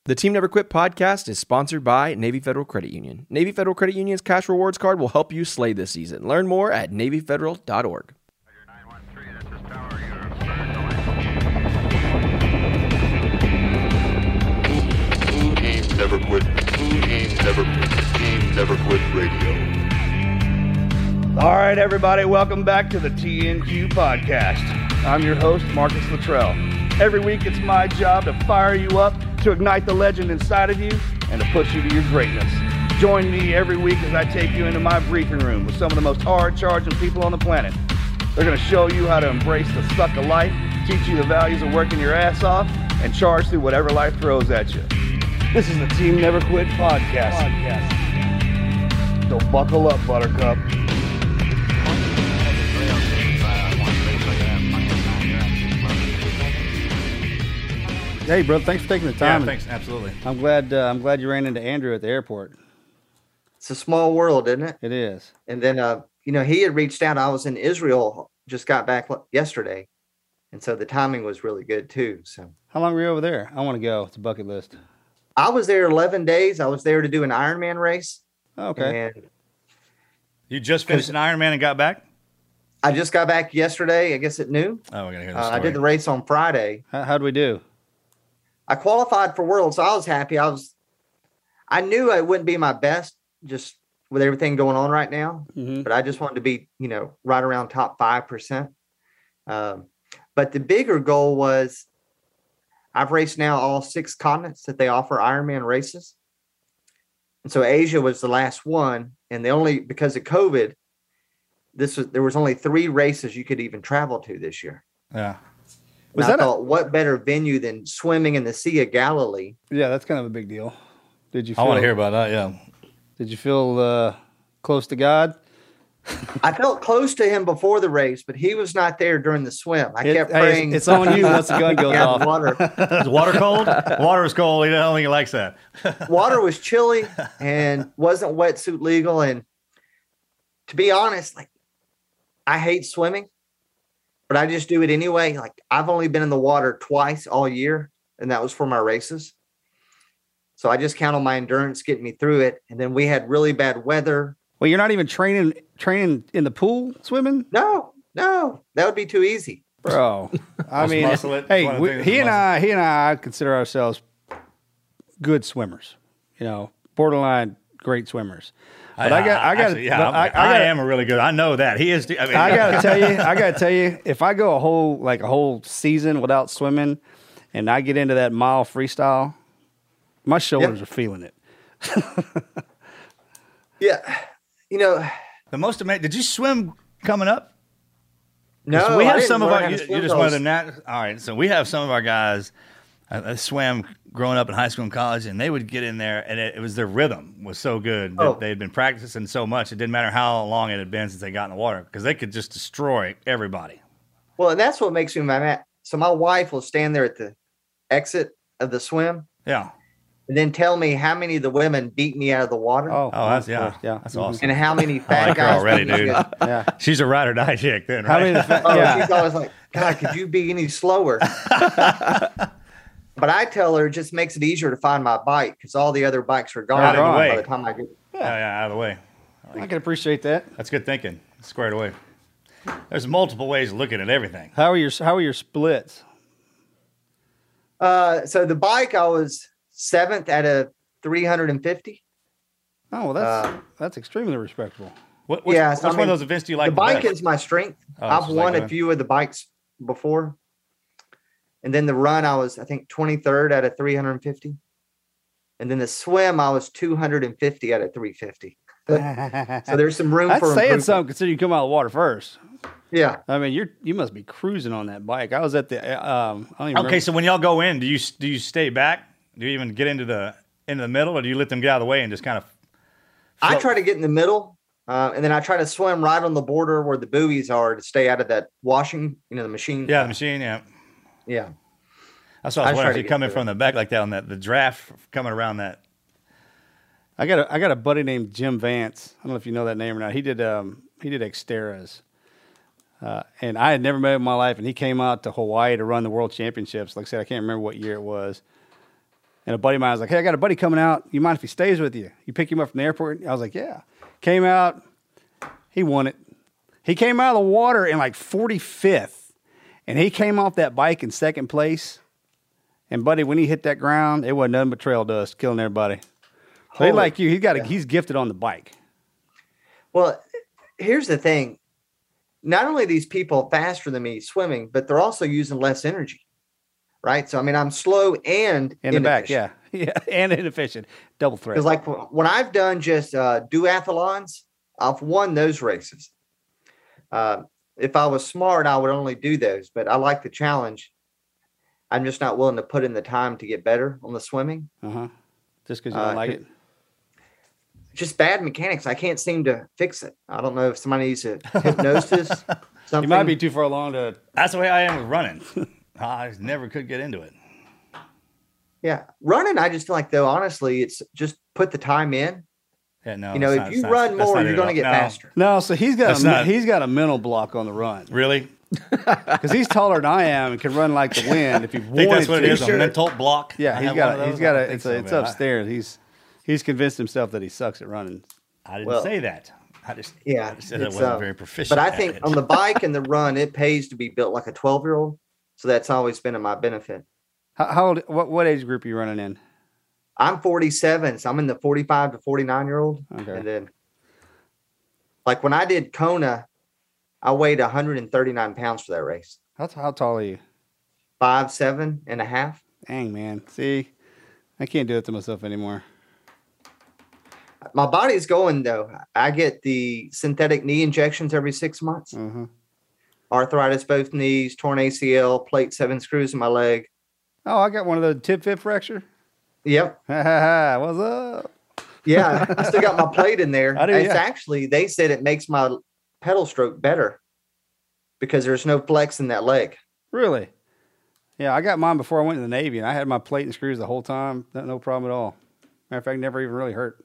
The Team Never Quit podcast is sponsored by Navy Federal Credit Union. Navy Federal Credit Union's Cash Rewards card will help you slay this season. Learn more at NavyFederal.org. Team Never Quit. Team Never Quit. Team Never Quit Radio. All right, everybody, welcome back to the TNQ podcast. I'm your host, Marcus Luttrell. Every week, it's my job to fire you up, to ignite the legend inside of you, and to push you to your greatness. Join me every week as I take you into my briefing room with some of the most hard-charging people on the planet. They're going to show you how to embrace the suck of life, teach you the values of working your ass off, and charge through whatever life throws at you. This is the Team Never Quit podcast. So buckle up, Buttercup. Hey, brother, thanks for taking the time. Yeah, thanks. Absolutely. I'm glad you ran into Andrew at the airport. It's a small world, isn't it? It is. And then, he had reached out. I was in Israel, just got back yesterday. And so the timing was really good too. So How long were you over there? I want to go. It's a bucket list. I was there 11 days. I was there to do an Ironman race. Oh, okay. And You just finished an Ironman and got back? I just got back yesterday, I guess at noon. Oh, we're going to hear the story. I did the race on Friday. How'd we do? I qualified for Worlds, so I was happy. I knew it wouldn't be my best just with everything going on right now, but I just wanted to be, right around top 5%. But the bigger goal was I've raced now all 6 continents that they offer Ironman races. And so Asia was the last one. And because of COVID, there was only 3 races you could even travel to this year. Yeah. And I thought, what better venue than swimming in the Sea of Galilee? Yeah, that's kind of a big deal. Did you? I want to hear about that. Yeah. Did you feel close to God? I felt close to him before the race, but he was not there during the swim. I kept praying. It's on you once the gun goes off. Water. Is water cold? Water is cold. I don't think he likes that. Water was chilly and wasn't wetsuit legal. And to be honest, I hate swimming, but I just do it anyway. I've only been in the water twice all year, and that was for my races. So I just count on my endurance getting me through it. And then we had really bad weather. Well, you're not even training in the pool swimming? No, that would be too easy. Bro, I mean, hey, he and I consider ourselves good swimmers. Borderline great swimmers. But I am a really good. I know that he is. I gotta tell you, if I go a whole season without swimming, and I get into that mile freestyle, my shoulders are feeling it. Yeah, the most amazing. Did you swim coming up? No, we have I didn't some of learn our. how to You just wanted to. All right, so we have some of our guys. I swam growing up in high school and college, and they would get in there, and it was their rhythm was so good that they had been practicing so much. It didn't matter how long it had been since they got in the water because they could just destroy everybody. Well, and that's what makes me mad. So my wife will stand there at the exit of the swim. Yeah. And then tell me how many of the women beat me out of the water. Oh, that's that's awesome. And how many fat like guys already, beat me. dude. Yeah. She's a ride or die chick, then, right? She's always like, God, could you be any slower? But I tell her it just makes it easier to find my bike because all the other bikes are gone Out of the way. by the time I get. Out of the way. I can appreciate that. That's good thinking. Squared away. There's multiple ways of looking at everything. How are your splits? So the bike, I was 7th out of 350. Oh, well, that's extremely respectable. Which one of those events do you like? The bike is my strength. I've won a few of the bikes before. And then the run, I was, I think, 23rd out of 350. And then the swim, I was 250 out of 350. So there's some room for improvement. That's saying something considering you come out of the water first. Yeah. I mean, you must be cruising on that bike. I was at the I don't even remember. So when y'all go in, do you stay back? Do you even get into the middle, or do you let them get out of the way and just kind of float? I try to get in the middle, and then I try to swim right on the border where the buoys are to stay out of that washing, the machine. Yeah, the machine, yeah. Yeah. That's what I was wondering if you come in from the back like that on the draft coming around that. I got a buddy named Jim Vance. I don't know if you know that name or not. He did Xterras. And I had never met him in my life, and he came out to Hawaii to run the World Championships. Like I said, I can't remember what year it was. And a buddy of mine was like, hey, I got a buddy coming out. You mind if he stays with you? You pick him up from the airport? I was like, yeah. Came out. He won it. He came out of the water in like 45th. And he came off that bike in second place. And, buddy, when he hit that ground, it wasn't nothing but trail dust, killing everybody. So he like you. He's gifted on the bike. Well, here's the thing. Not only are these people faster than me swimming, but they're also using less energy. Right? So, I mean, I'm slow and in the back, yeah. Yeah, and inefficient. Double threat. Because, like, when I've done just duathlons, I've won those races. If I was smart, I would only do those. But I like the challenge. I'm just not willing to put in the time to get better on the swimming. Uh-huh. Just because you don't like it? Just bad mechanics. I can't seem to fix it. I don't know if somebody needs a hypnosis. Something. You might be too far along to... That's the way I am with running. I never could get into it. Yeah. Running, I just feel like, though, honestly, it's just put the time in. Yeah, no. You know, if you run more, you're going to get faster. No, so he's got a mental block on the run. Really? Because he's taller than I am and can run like the wind if he wanted to. I think that's what it is, a mental block. Yeah, he's got it's upstairs. He's convinced himself that he sucks at running. I didn't say that. I just said I wasn't very proficient. But I think on the bike and the run, it pays to be built like a 12-year-old. So that's always been in my benefit. How old? What age group are you running in? I'm 47, so I'm in the 45 to 49-year-old. Okay. And then, like when I did Kona, I weighed 139 pounds for that race. How tall are you? 5'7.5". Dang, man. See, I can't do it to myself anymore. My body's going, though. I get the synthetic knee injections every 6 months. Mm-hmm. Arthritis, both knees, torn ACL, plate 7 screws in my leg. Oh, I got one of the tib-fib fracture. Yep. What's up? Yeah, I still got my plate in there. It's actually, they said it makes my pedal stroke better because there's no flex in that leg. Really? Yeah, I got mine before I went to the Navy, and I had my plate and screws the whole time. No problem at all. Matter of fact, never even really hurt.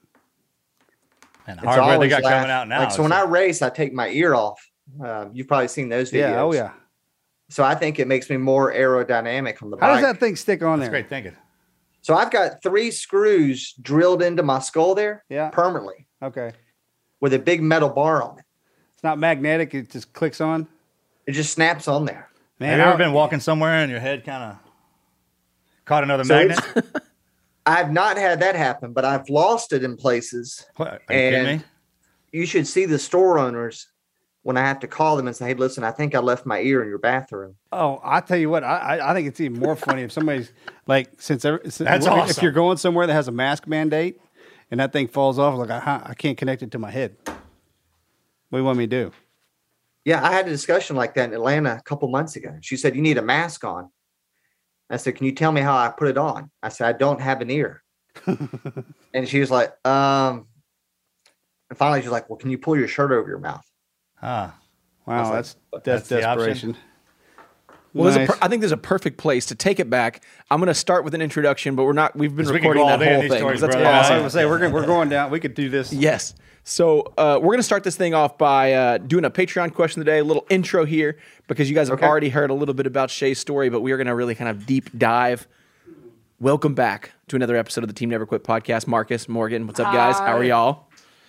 And hardware they got coming out now. Like, so when I race, I take my ear off. You've probably seen those videos. Yeah, oh yeah. So I think it makes me more aerodynamic on the bike. How does that thing stick on there? That's great thinking. So I've got 3 screws drilled into my skull there permanently. Okay. With a big metal bar on it. It's not magnetic. It just clicks on. It just snaps on there. Man, have you ever been walking somewhere and your head kind of caught another magnet? I've not had that happen, but I've lost it in places. What? Are you kidding me? You should see the store owners when I have to call them and say, hey, listen, I think I left my ear in your bathroom. Oh, I tell you what, I think it's even more funny if somebody's like, since that's awesome. If you're going somewhere that has a mask mandate and that thing falls off, like I can't connect it to my head. What do you want me to do? Yeah, I had a discussion like that in Atlanta a couple months ago. She said, you need a mask on. I said, can you tell me how I put it on? I said, I don't have an ear. And she was like, and finally she's like, well, can you pull your shirt over your mouth? Wow, like, that's desperation. Well, Nice. I think there's a perfect place to take it back. I'm going to start with an introduction, but we've been recording that whole thing. Stories, that's brother. awesome. I was gonna say we're going down. We could do this. Yes. So we're going to start this thing off by doing a Patreon question of the day, a little intro here, because you guys have already heard a little bit about Shay's story, but we are going to really kind of deep dive. Welcome back to another episode of the Team Never Quit podcast. Marcus, Morgan, what's up, guys? How are y'all?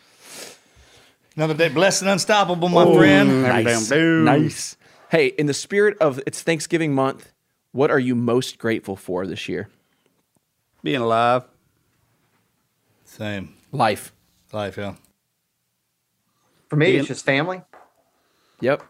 Another day blessed and unstoppable, my friend. Nice. Hey, in the spirit of it's Thanksgiving month, what are you most grateful for this year? Being alive. Same. Life. Yeah. For me, it's just family. Yep.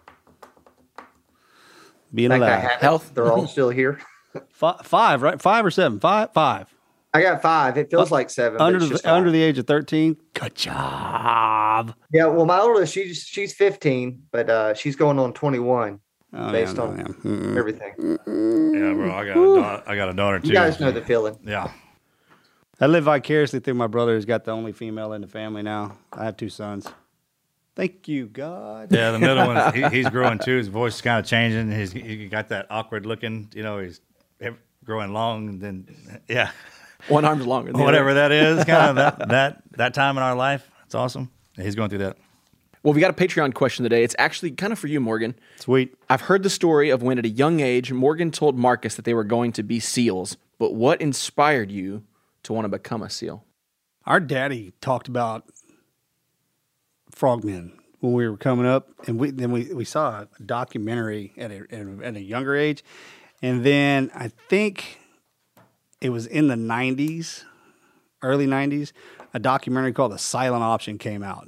Being I alive. have it. Health. They're all still here. 5, right? 5 or 7? 5. I got 5. It feels like 7. but it's just 5. Under the age of 13. Good job. Yeah, well, my oldest, she's 15, but she's going on 21 based on everything. Yeah, bro. I got a daughter too. You guys know the feeling. Yeah. I live vicariously through my brother who's got the only female in the family now. I have 2 sons. Thank you, God. Yeah, the middle one, he's growing too. His voice is kind of changing. He got that awkward looking, he's growing long. And then, yeah. One arm's longer than the Whatever other. that is, kind of that time in our life. It's awesome. Yeah, he's going through that. Well, we got a Patreon question today. It's actually kind of for you, Morgan. Sweet. I've heard the story of when at a young age, Morgan told Marcus that they were going to be SEALs, but what inspired you to want to become a SEAL? Our daddy talked about frogmen when we were coming up, and we saw a documentary at a younger age, and then I think it was in the 90s, early 90s, a documentary called The Silent Option came out.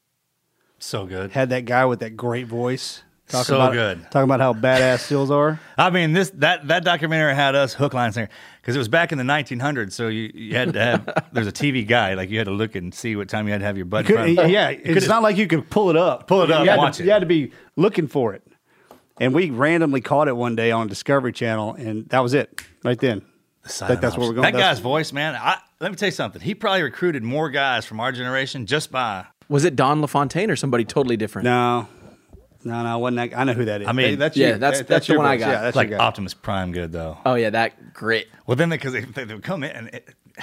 So good. Had that guy with that great voice. So good. Talking about how badass SEALs are. I mean, that documentary had us hook, line, and sinker because it was back in the 1900s. So you had to have there's a TV guide, like you had to look and see what time you had to have your butt. Yeah, it's not like you could pull it up. And watch it. You had to be looking for it. And we randomly caught it one day on Discovery Channel, and that was it right then. That's where we're going. That guy's voice, man. Let me tell you something. He probably recruited more guys from our generation just by. Was it Don LaFontaine or somebody totally different? No, wasn't that. I know who that is. I mean, that's the your one I voice. got. Yeah, that's like your guy. Optimus Prime good, though. Oh, yeah, that great. Well, then because they would come in, and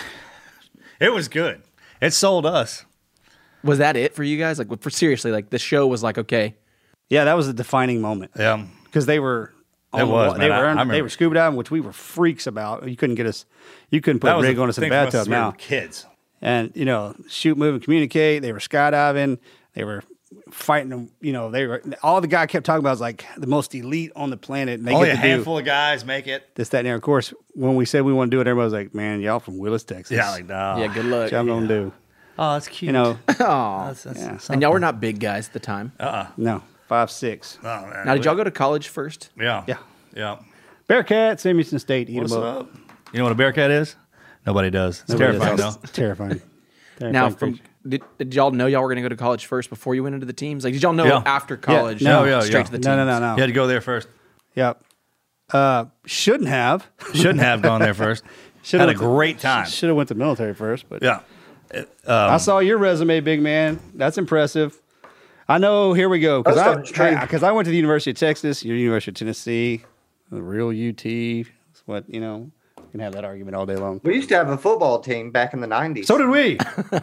it was good. It sold us. Was that it for you guys? Like, for seriously, like the show was like, okay. Yeah, that was a defining moment. Yeah. Because they were. It was, man. They were scuba diving, which we were freaks about. You couldn't get us. You couldn't put a rig on us in the bathtub now. Kids. And shoot, move, and communicate. They were skydiving. They were fighting them. They were all the guy kept talking about was like the most elite on the planet. And they Only get a to handful of guys make it. this, that, and the other. Of course, when we said we want to do it, everybody was like, "Man, y'all from Willis, Texas." Yeah, like no. Yeah, good luck. What y'all gonna do? Oh, that's cute. Aw. Yeah. And y'all were not big guys at the time. No, 5'6". Oh, man. Now, did y'all go to college first? Yeah. Yeah. Yeah. Bearcat, Samuelson State, eat What's them up. up? You know what a Bearcat is? Nobody does. It's Nobody terrifying, does. though. It's terrifying. Now, did y'all know y'all were going to go to college first before you went into the teams? Like, did y'all know Yeah. after college? No, straight to the teams. No. You had to go there first. Yep. Shouldn't have. Shouldn't have gone there first. Had a great time. Should have went to the military first, but Yeah. I saw your resume, big man. That's impressive. I know. Here we go. Most of it's true. Because I went to the University of Texas, your University of Tennessee, the real UT. It's what we can have that argument all day long. We used to have a football team back in the 90s. So did we.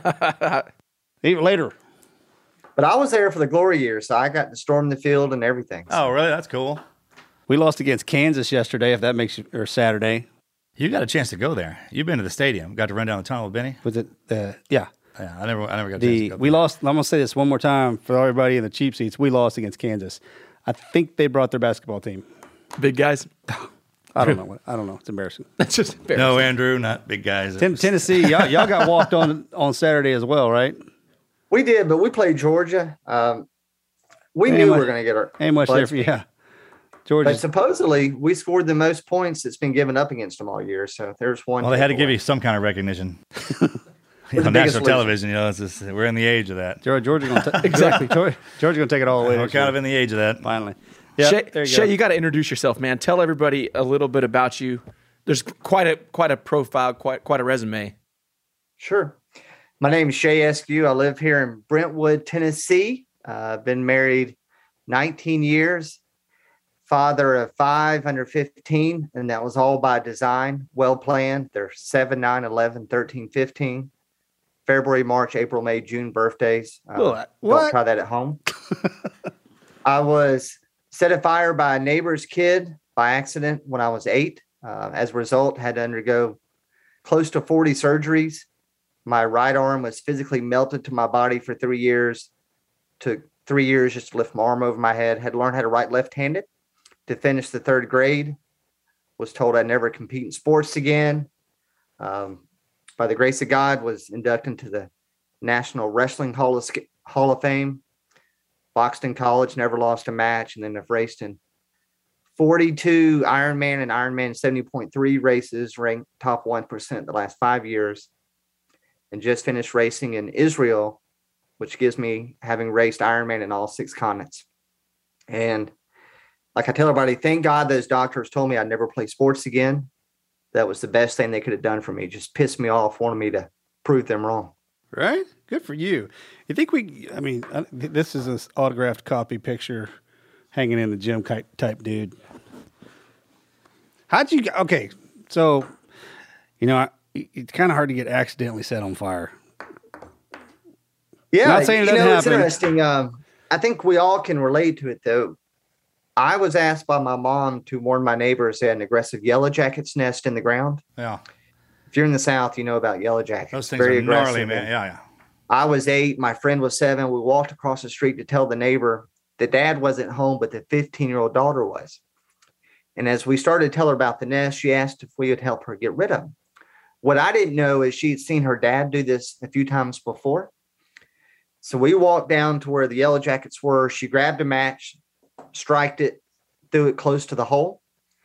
Even later. But I was there for the glory years, so I got to storm the field and everything. Oh, really? That's cool. We lost against Kansas yesterday. If that makes you, or Saturday. You got a chance to go there. You've been to the stadium. Got to run down the tunnel with Benny. Was it? Yeah. Yeah, I never got a chance to go. We lost. I'm gonna say this one more time for everybody in the cheap seats. We lost against Kansas. I think they brought their basketball team. Big guys? I don't know. I don't know. It's embarrassing. That's just embarrassing. No, Andrew, not big guys. Tennessee, y'all got walked on Saturday as well, right? We did, but we played Georgia. We knew we were going to get our Ain't much there butts for beat. yeah. But Georgia. supposedly, we scored the most points that's been given up against them all year. So there's one. Well, they had to give takeaway. you some kind of recognition. We're the On biggest national loser. Uh, television, it's just, we're in the age of that. Georgia gonna exactly. Georgia gonna take it all away. We're kind of in the age of that. finally. Yeah, Shay, there you Shay, go. you got to introduce yourself, man. Tell everybody a little bit about you. There's quite a profile, quite a resume. Sure. My name is Shay Eskew. I live here in Brentwood, Tennessee. I've been married 19 years, father of 5 under 15, and that was all by design, well planned. They're 7, 9, 11, 13, 15. February, March, April, May, June birthdays. What? Don't try that at home. I was set afire by a neighbor's kid by accident when I was 8. As a result, had to undergo close to 40 surgeries. My right arm was physically melted to my body for 3 years. Took 3 years just to lift my arm over my head. Had to learn how to write left-handed to finish the 3rd grade. Was told I'd never compete in sports again. By the grace of God, was inducted into the National Wrestling Hall of Fame. Boxed in college, never lost a match, and then I've raced in 42 Ironman and Ironman 70.3 races, ranked top 1% the last 5 years, and just finished racing in Israel, which gives me having raced Ironman in all 6 continents. And like I tell everybody, thank God those doctors told me I'd never play sports again. That was the best thing they could have done for me. Just pissed me off, wanted me to prove them wrong. Right? Good for you. You think this is an autographed copy picture hanging in the gym type dude. Okay, so, it's kind of hard to get accidentally set on fire. Yeah, Not saying it doesn't it's happen. interesting. I think we all can relate to it, though. I was asked by my mom to warn my neighbors they had an aggressive yellow jacket's nest in the ground. Yeah. If you're in the South, you know about yellow jackets. Those things Very are gnarly, aggressive. man. Yeah. I was 8. My friend was 7. We walked across the street to tell the neighbor that dad wasn't home, but the 15-year-old daughter was. And as we started to tell her about the nest, she asked if we would help her get rid of them. What I didn't know is she'd seen her dad do this a few times before. So we walked down to where the yellow jackets were. She grabbed a match, striked it, threw it close to the hole.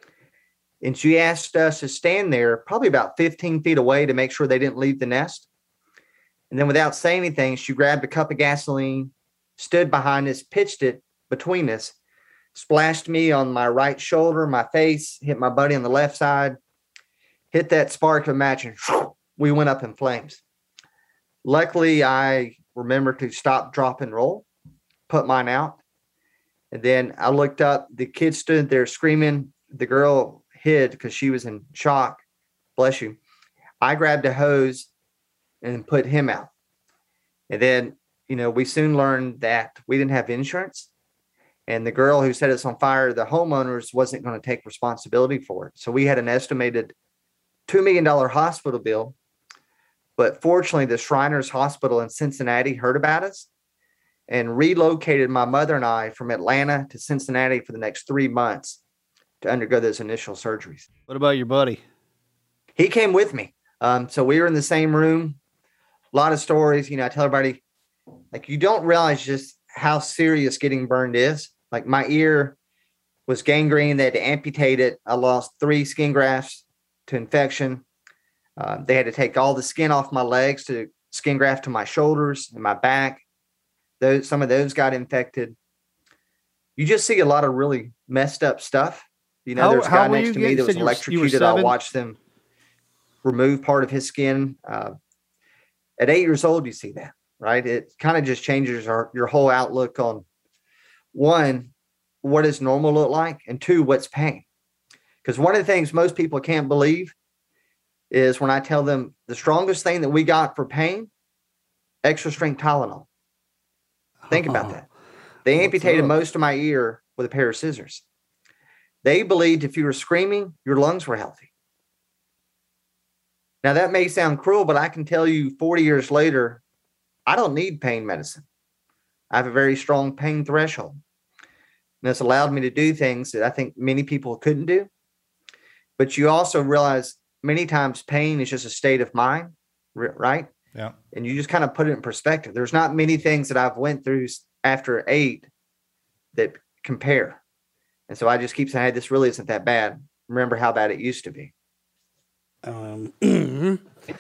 And she asked us to stand there probably about 15 feet away to make sure they didn't leave the nest. And then without saying anything, she grabbed a cup of gasoline, stood behind us, pitched it between us, splashed me on my right shoulder, my face, hit my buddy on the left side, hit that spark of a match, and we went up in flames. Luckily, I remembered to stop, drop, and roll, put mine out. And then I looked up. The kid stood there screaming. The girl hid because she was in shock. Bless you. I grabbed a hose and put him out. And then, we soon learned that we didn't have insurance. And the girl who set us on fire, the homeowners, wasn't going to take responsibility for it. So we had an estimated $2 million hospital bill. But fortunately, the Shriners Hospital in Cincinnati heard about us and relocated my mother and I from Atlanta to Cincinnati for the next 3 months to undergo those initial surgeries. What about your buddy? He came with me. So we were in the same room. A lot of stories. I tell everybody, you don't realize just how serious getting burned is. Like, my ear was gangrene. They had to amputate it. I lost 3 skin grafts to infection. They had to take all the skin off my legs to skin graft to my shoulders and my back. Some of those got infected. You just see a lot of really messed up stuff. There's a guy next to me that was electrocuted. I watched them remove part of his skin. At 8 years old, you see that, right? It kind of just changes your whole outlook on, 1, what does normal look like? And 2, what's pain? Because one of the things most people can't believe is when I tell them the strongest thing that we got for pain, extra strength Tylenol. Think about that. They amputated most of my ear with a pair of scissors. They believed if you were screaming, your lungs were healthy. Now, that may sound cruel, but I can tell you 40 years later, I don't need pain medicine. I have a very strong pain threshold. And it's allowed me to do things that I think many people couldn't do. But you also realize many times pain is just a state of mind, right? Yeah. And you just kind of put it in perspective. There's not many things that I've went through after 8 that compare. And so I just keep saying, hey, this really isn't that bad. Remember how bad it used to be. That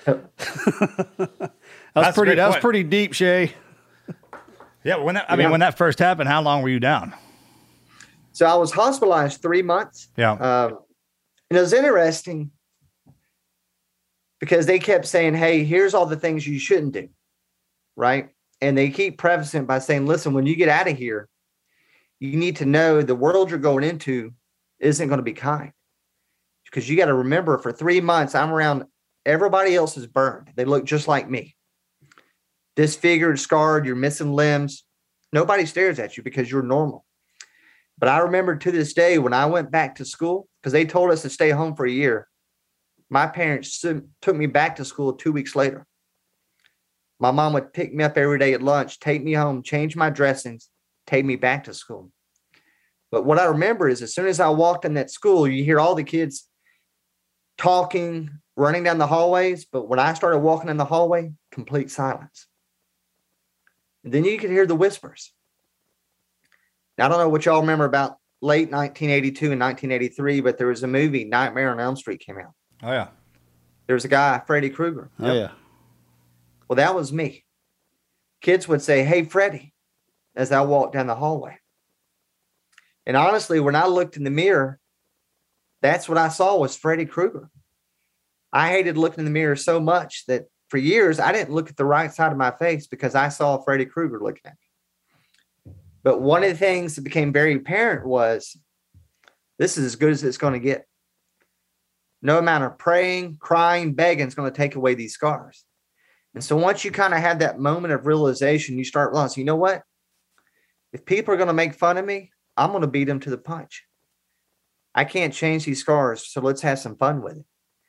was pretty deep, Shay. Yeah. When that first happened, how long were you down? So I was hospitalized 3 months. Yeah. And it was interesting because they kept saying, hey, here's all the things you shouldn't do. Right. And they keep prefacing it by saying, listen, when you get out of here, you need to know the world you're going into isn't going to be kind. Because you got to remember, for 3 months, I'm around everybody else is burned. They look just like me. Disfigured, scarred, you're missing limbs. Nobody stares at you because you're normal. But I remember to this day when I went back to school, because they told us to stay home for a year, my parents took me back to school 2 weeks later. My mom would pick me up every day at lunch, take me home, change my dressings, take me back to school. But what I remember is as soon as I walked in that school, you hear all the kids talking, running down the hallways. But when I started walking in the hallway, complete silence. And then you could hear the whispers. Now, I don't know what y'all remember about late 1982 and 1983, but there was a movie, Nightmare on Elm Street, came out. Oh, yeah. There was a guy, Freddy Krueger. Oh, yeah. Well, that was me. Kids would say, hey, Freddy, as I walked down the hallway. And honestly, when I looked in the mirror, that's what I saw was Freddy Krueger. I hated looking in the mirror so much that for years, I didn't look at the right side of my face because I saw Freddy Krueger looking at me. But one of the things that became very apparent was this is as good as it's going to get. No amount of praying, crying, begging is going to take away these scars. And so once you kind of have that moment of realization, you start realizing, you know what? If people are going to make fun of me, I'm going to beat them to the punch. I can't change these scars, so let's have some fun with it.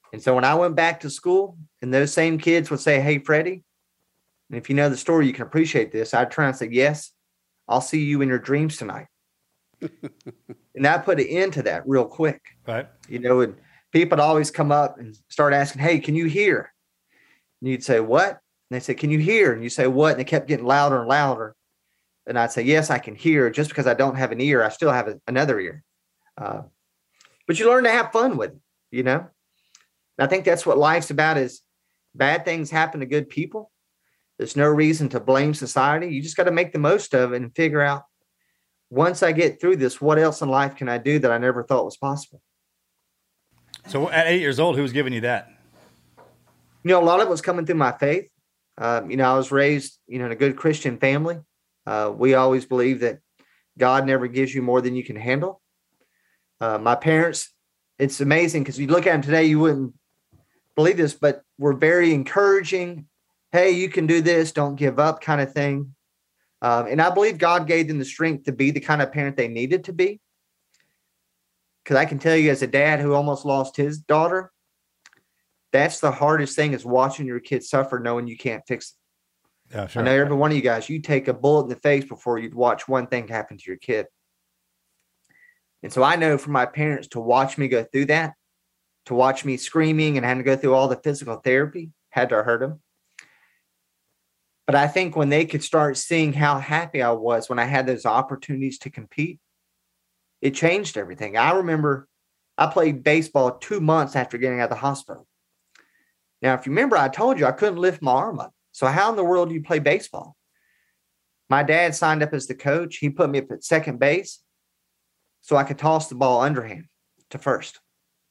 And so when I went back to school and those same kids would say, hey, Freddie, and if you know the story, you can appreciate this. I'd try and say, yes, I'll see you in your dreams tonight. And I put an end to that real quick. Right. You know, and people would always come up and start asking, hey, can you hear? And you'd say, what? And they say, can you hear? And you say, what? And they kept getting louder and louder. And I'd say, yes, I can hear. Just because I don't have an ear, I still have another ear. But you learn to have fun with it, you know? And I think that's what life's about is bad things happen to good people. There's no reason to blame society. You just got to make the most of it and figure out, once I get through this, what else in life can I do that I never thought was possible? So at 8 years old, who was giving you that? You know, a lot of it was coming through my faith. You know, I was raised, you know, in a good Christian family. We always believe that God never gives you more than you can handle. My parents, it's amazing because you look at them today, you wouldn't believe this, but we're very encouraging. Hey, you can do this. Don't give up kind of thing. And I believe God gave them the strength to be the kind of parent they needed to be. Because I can tell you as a dad who almost lost his daughter, that's the hardest thing is watching your kids suffer knowing you can't fix it. Yeah, sure. I know every one of you guys, you take a bullet in the face before you'd watch one thing happen to your kid. And so I know for my parents to watch me go through that, to watch me screaming and having to go through all the physical therapy, had to hurt them. But I think when they could start seeing how happy I was when I had those opportunities to compete, it changed everything. I remember I played baseball 2 months after getting out of the hospital. Now, if you remember, I told you I couldn't lift my arm up. So how in the world do you play baseball? My dad signed up as the coach. He put me up at second base so I could toss the ball underhand to first.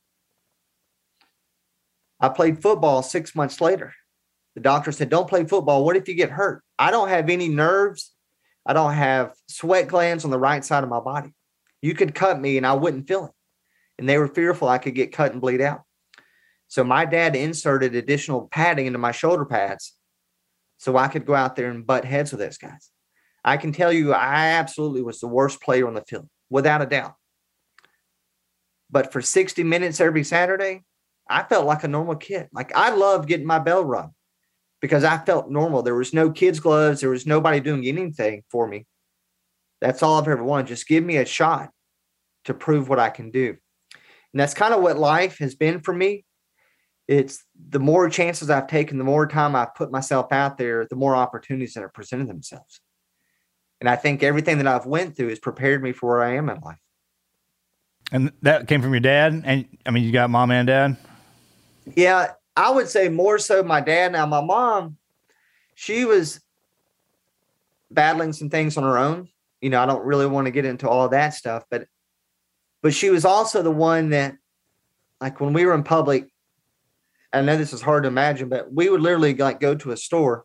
I played football 6 months later. The doctor said, don't play football. What if you get hurt? I don't have any nerves. I don't have sweat glands on the right side of my body. You could cut me and I wouldn't feel it. And they were fearful I could get cut and bleed out. So my dad inserted additional padding into my shoulder pads so I could go out there and butt heads with those guys. I can tell you, I absolutely was the worst player on the field, without a doubt. But for 60 minutes every Saturday, I felt like a normal kid. Like I loved getting my bell rung because I felt normal. There was no kids' gloves. There was nobody doing anything for me. That's all I've ever wanted. Just give me a shot to prove what I can do. And that's kind of what life has been for me. It's the more chances I've taken, the more time I've put myself out there, the more opportunities that have presented themselves. And I think everything that I've went through has prepared me for where I am in life. And that came from your dad? And I mean, you got mom and dad? Yeah, I would say more so my dad. Now, my mom, she was battling some things on her own. You know, I don't really want to get into all of that stuff, but she was also the one that, like when we were in public, I know this is hard to imagine, but we would literally like go to a store.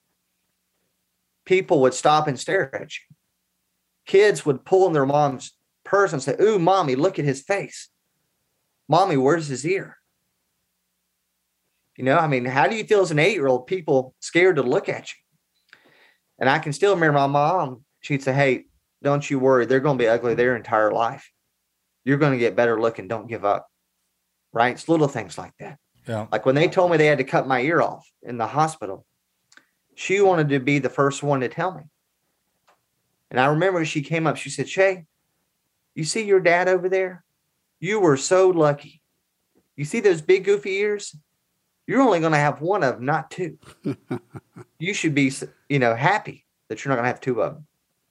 People would stop and stare at you. Kids would pull in their mom's purse and say, ooh, mommy, look at his face. Mommy, where's his ear? You know, I mean, how do you feel as an 8-year-old, people scared to look at you? And I can still remember my mom, she'd say, hey, don't you worry. They're going to be ugly their entire life. You're going to get better looking. Don't give up. Right? It's little things like that. Yeah. Like when they told me they had to cut my ear off in the hospital, she wanted to be the first one to tell me. And I remember she came up, she said, Shay, you see your dad over there? You were so lucky. You see those big goofy ears? You're only going to have one of them, not two. You should be, you know, happy that you're not going to have two of them.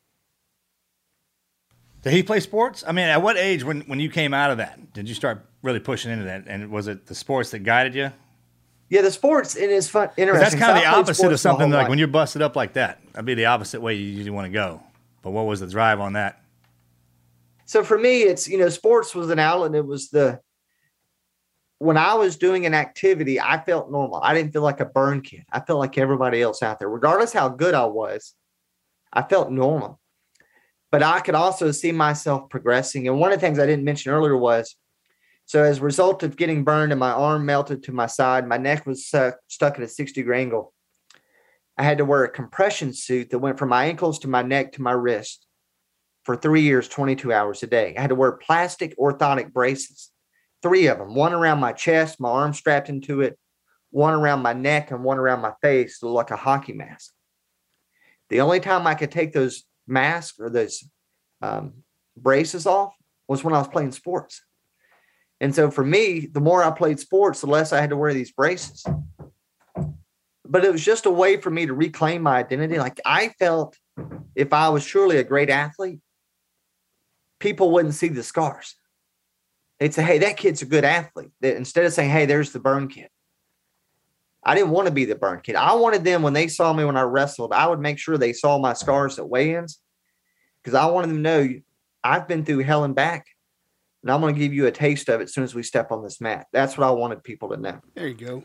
Did he play sports? I mean, at what age when you came out of that, did you start really pushing into that? And was it the sports that guided you? Yeah, the sports, it is fun, interesting. That's kind of the opposite of something like when you're busted up like that. That'd be the opposite way you usually want to go. But what was the drive on that? So for me, it's, you know, sports was an outlet. It was when I was doing an activity, I felt normal. I didn't feel like a burn kid. I felt like everybody else out there. Regardless how good I was, I felt normal. But I could also see myself progressing. And one of the things I didn't mention earlier was, so as a result of getting burned and my arm melted to my side, my neck was stuck at a 60-degree angle. I had to wear a compression suit that went from my ankles to my neck to my wrist for 3 years, 22 hours a day. I had to wear plastic orthotic braces 3 of them, one around my chest, my arm strapped into it, one around my neck, and one around my face, to look like a hockey mask. The only time I could take those masks or those braces off was when I was playing sports. And so for me, the more I played sports, the less I had to wear these braces. But it was just a way for me to reclaim my identity. Like, I felt if I was truly a great athlete, people wouldn't see the scars. They'd say, hey, that kid's a good athlete. Instead of saying, hey, there's the burn kid. I didn't want to be the burn kid. I wanted them, when they saw me when I wrestled, I would make sure they saw my scars at weigh-ins, because I wanted them to know I've been through hell and back, and I'm going to give you a taste of it as soon as we step on this mat. That's what I wanted people to know. There you go.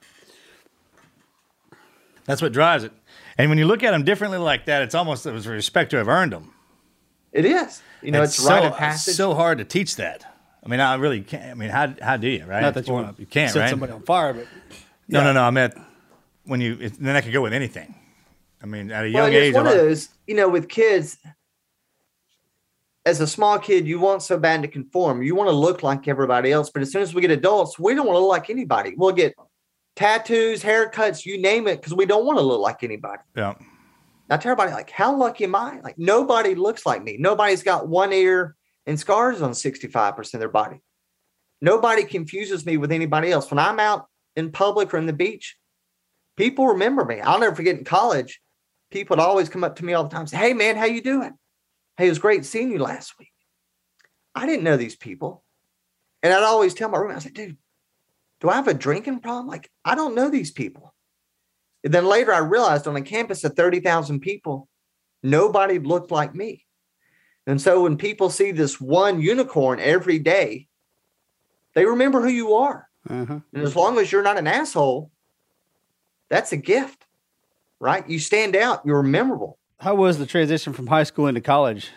That's what drives it. And when you look at them differently like that, it's almost with respect to have earned them. It is. It's rite of passage. It's so hard to teach that. I mean, I really can't. I mean, how do you, right? Not that you want to can't, set right? somebody on fire, but no. I meant when then that could go with anything. I mean, at a young age. It's one of those, with kids, as a small kid, you want so bad to conform. You want to look like everybody else. But as soon as we get adults, we don't want to look like anybody. We'll get tattoos, haircuts, you name it, because we don't want to look like anybody. Yeah. I tell everybody, like, how lucky am I? Like, nobody looks like me. Nobody's got one ear and scars on 65% of their body. Nobody confuses me with anybody else. When I'm out in public or in the beach, people remember me. I'll never forget in college, people would always come up to me all the time and say, hey, man, how you doing? Hey, it was great seeing you last week. I didn't know these people. And I'd always tell my roommate, I said, dude, do I have a drinking problem? Like, I don't know these people. And then later I realized on a campus of 30,000 people, nobody looked like me. And so when people see this one unicorn every day, they remember who you are. Uh-huh. And as long as you're not an asshole, that's a gift, right? You stand out. You're memorable. How was the transition from high school into college?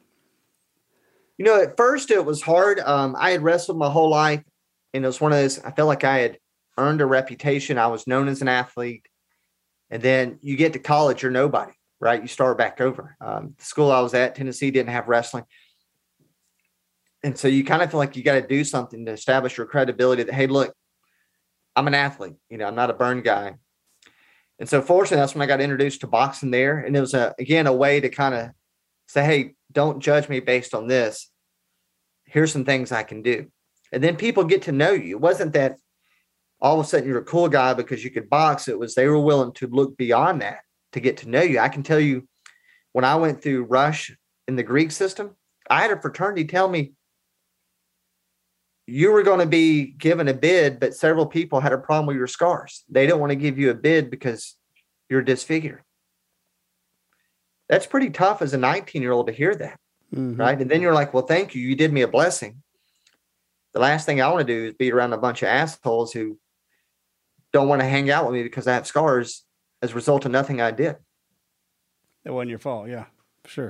At first it was hard. I had wrestled my whole life, and it was one of those, I felt like I had earned a reputation. I was known as an athlete. And then you get to college, you're nobody, right? You start back over. The school I was at, Tennessee, didn't have wrestling. And so you kind of feel like you got to do something to establish your credibility that, hey, look, I'm an athlete. I'm not a burn guy. And so fortunately, that's when I got introduced to boxing there. And it was, again, a way to kind of say, hey, don't judge me based on this. Here's some things I can do. And then people get to know you. It wasn't that all of a sudden you're a cool guy because you could box. It was they were willing to look beyond that to get to know you. I can tell you, when I went through Rush in the Greek system, I had a fraternity tell me, you were going to be given a bid, but several people had a problem with your scars. They didn't want to give you a bid because you're disfigured. That's pretty tough as a 19-year-old to hear that, right? And then you're like, well, thank you. You did me a blessing. The last thing I want to do is be around a bunch of assholes who don't want to hang out with me because I have scars as a result of nothing I did. That wasn't your fault. Yeah, for sure.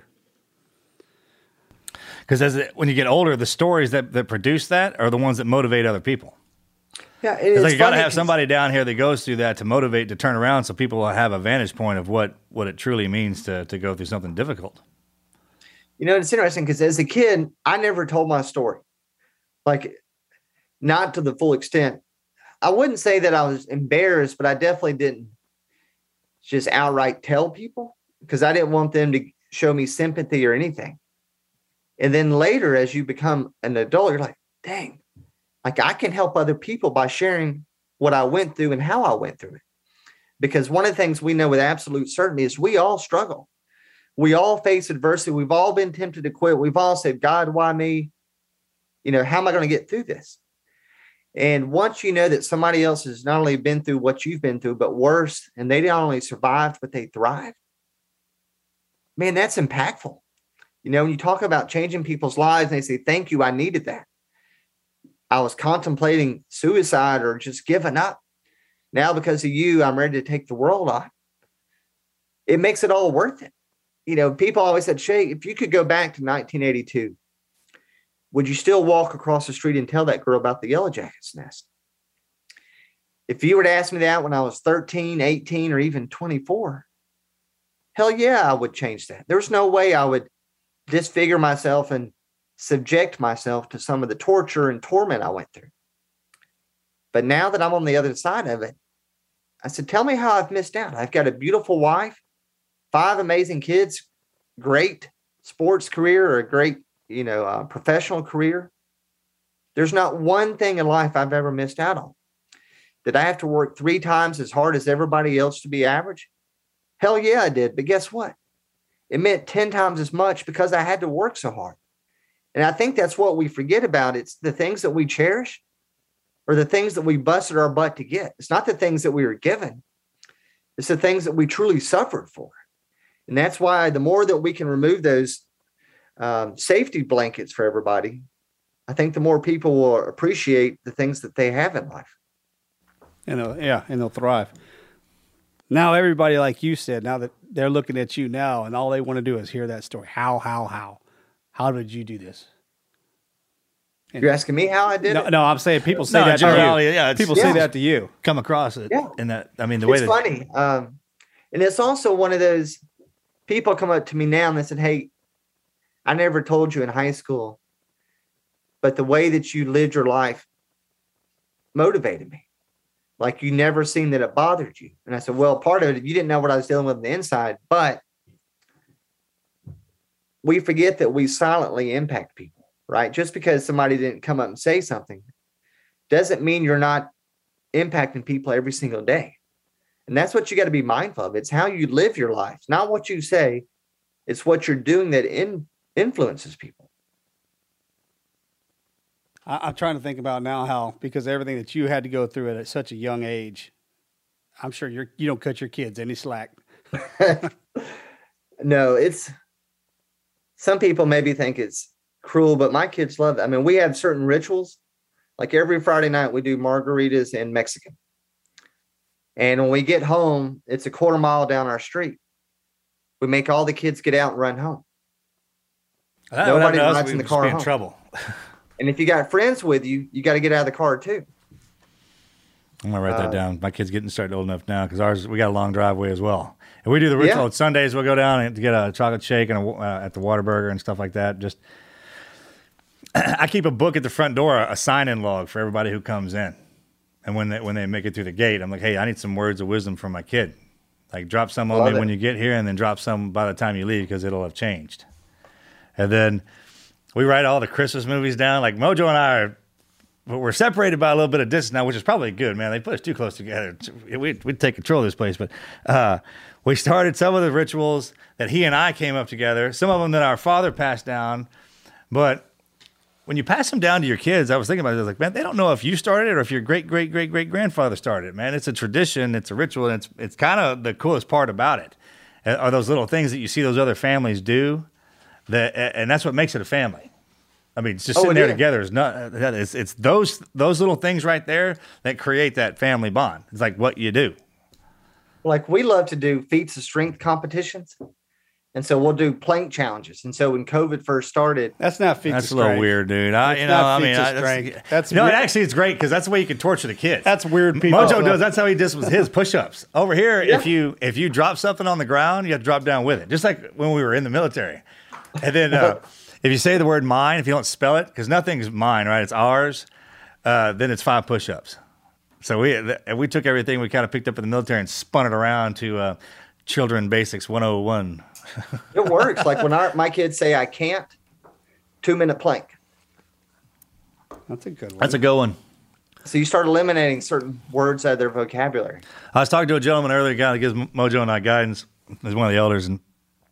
Because when you get older, the stories that produce that are the ones that motivate other people. Yeah, it's like you got to have somebody down here that goes through that to motivate, to turn around, so people will have a vantage point of what it truly means to go through something difficult. It's interesting because as a kid, I never told my story, like not to the full extent. I wouldn't say that I was embarrassed, but I definitely didn't just outright tell people because I didn't want them to show me sympathy or anything. And then later, as you become an adult, you're like, dang, like I can help other people by sharing what I went through and how I went through it. Because one of the things we know with absolute certainty is we all struggle. We all face adversity. We've all been tempted to quit. We've all said, God, why me? How am I going to get through this? And once you know that somebody else has not only been through what you've been through, but worse, and they not only survived, but they thrived, man, that's impactful. When you talk about changing people's lives and they say, thank you, I needed that. I was contemplating suicide or just giving up. Now, because of you, I'm ready to take the world on. It makes it all worth it. People always said, Shay, if you could go back to 1982, would you still walk across the street and tell that girl about the Yellow Jackets nest? If you were to ask me that when I was 13, 18, or even 24, hell yeah, I would change that. There's no way I would disfigure myself and subject myself to some of the torture and torment I went through. But now that I'm on the other side of it, I said, tell me how I've missed out. I've got a beautiful wife, 5 amazing kids, great sports career, or a great, professional career. There's not one thing in life I've ever missed out on. Did I have to work 3 times as hard as everybody else to be average? Hell yeah, I did. But guess what? It meant 10 times as much because I had to work so hard. And I think that's what we forget about. It's the things that we cherish or the things that we busted our butt to get. It's not the things that we were given. It's the things that we truly suffered for. And that's why the more that we can remove those safety blankets for everybody, I think the more people will appreciate the things that they have in life. And they'll thrive. Now, everybody, like you said, now that they're looking at you now, and all they want to do is hear that story. How did you do this? And you're asking me how I did it? No, I'm saying people say that to you. Yeah, people say that to you. Come across it. Yeah. And that, I mean, the way it's funny. And it's also one of those people come up to me now and they said, hey, I never told you in high school, but the way that you lived your life motivated me. Like you never seen that it bothered you. And I said, well, part of it, you didn't know what I was dealing with on the inside, but we forget that we silently impact people, right? Just because somebody didn't come up and say something doesn't mean you're not impacting people every single day. And that's what you got to be mindful of. It's how you live your life, not what you say. It's what you're doing that influences people. I'm trying to think about now how, because everything that you had to go through at such a young age, I'm sure you don't cut your kids any slack. No, some people maybe think it's cruel, but my kids love it. I mean, we have certain rituals. Like every Friday night, we do margaritas and Mexican. And when we get home, it's a quarter mile down our street. We make all the kids get out and run home. Nobody rides in the car home. Trouble. And if you got friends with you, you got to get out of the car too. I'm going to write that down. My kid's getting started old enough now because we got a long driveway as well. And we do the ritual on Sundays. We'll go down and get a chocolate shake and at the Whataburger and stuff like that. Just I keep a book at the front door, a sign-in log for everybody who comes in. And when they make it through the gate, I'm like, hey, I need some words of wisdom from my kid. Like drop some on me when you get here and then drop some by the time you leave because it'll have changed. And then we write all the Christmas movies down. Like Mojo and we're separated by a little bit of distance now, which is probably good, man. They put us too close together. We'd take control of this place. But we started some of the rituals that he and I came up together, some of them that our father passed down. But when you pass them down to your kids, I was thinking about it. I was like, man, they don't know if you started it or if your great-great-great-great-grandfather started it, man. It's a tradition. It's a ritual. And it's kind of the coolest part about it are those little things that you see those other families do. And that's what makes it a family. I mean, it's just sitting there together. It's those little things right there that create that family bond. It's like what you do. Like we love to do feats of strength competitions. And so we'll do plank challenges. And so when COVID first started, that's not feats of strength. That's a little weird, dude. Actually, it's great because that's the way you can torture the kids. That's weird. People. Mojo does. That's how he does with his push-ups. Over here, if you drop something on the ground, you have to drop down with it. Just like when we were in the military. And then if you say the word mine, if you don't spell it, because nothing's mine, right? It's ours. Then it's 5 push-ups. So we took everything we kind of picked up in the military and spun it around to Children Basics 101. It works. Like when my kids say I can't, 2-minute plank. That's a good one. That's a good one. So you start eliminating certain words out of their vocabulary. I was talking to a gentleman earlier, a guy that gives Mojo and I guidance. He's one of the elders, and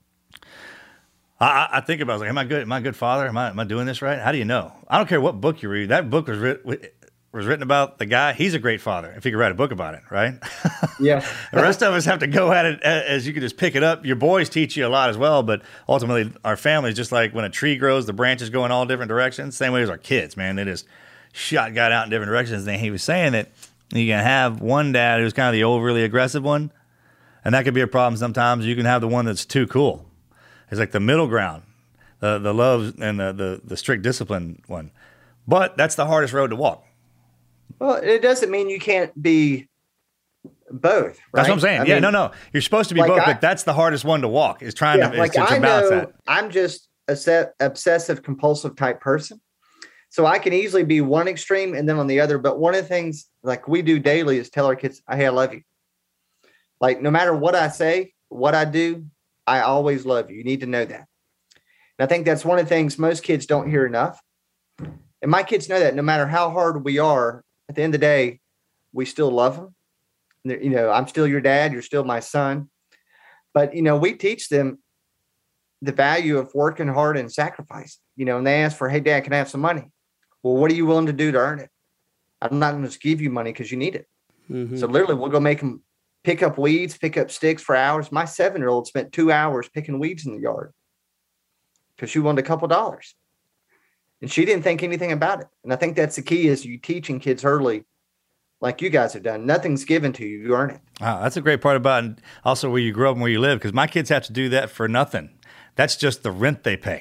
I think about it. I was like, am I a good father? Am I doing this right? How do you know? I don't care what book you read. That book was written about the guy. He's a great father if he could write a book about it, right? Yeah. The rest of us have to go at it as you can just pick it up. Your boys teach you a lot as well, but ultimately our family is just like when a tree grows, the branches go in all different directions. Same way as our kids, man. They just got out in different directions. And he was saying that you can have one dad who's kind of the overly aggressive one, and that could be a problem sometimes. You can have the one that's too cool. It's like the middle ground, the love and the strict discipline one. But that's the hardest road to walk. Well, it doesn't mean you can't be both, right? That's what I'm saying. No. You're supposed to be both, but that's the hardest one to walk, is trying to balance that. I'm just obsessive compulsive type person. So I can easily be one extreme and then on the other. But one of the things like we do daily is tell our kids, hey, I love you. Like no matter what I say, what I do, I always love you. You need to know that. And I think that's one of the things most kids don't hear enough. And my kids know that no matter how hard we are, at the end of the day, we still love them. You know, I'm still your dad. You're still my son. But, you know, we teach them the value of working hard and sacrifice, you know, and they ask for, hey, Dad, can I have some money? Well, what are you willing to do to earn it? I'm not going to just give you money because you need it. Mm-hmm. So literally we'll go make them pick up weeds, pick up sticks for hours. My 7-year-old spent 2 hours picking weeds in the yard because she wanted a couple dollars. And she didn't think anything about it. And I think that's the key is you teaching kids early, like you guys have done. Nothing's given to you. You earn it. Wow, that's a great part about it. Also where you grow up and where you live, because my kids have to do that for nothing. That's just the rent they pay.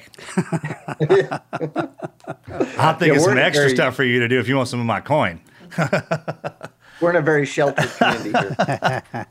I'm thinking some extra stuff for you to do if you want some of my coin. We're in a very sheltered community here.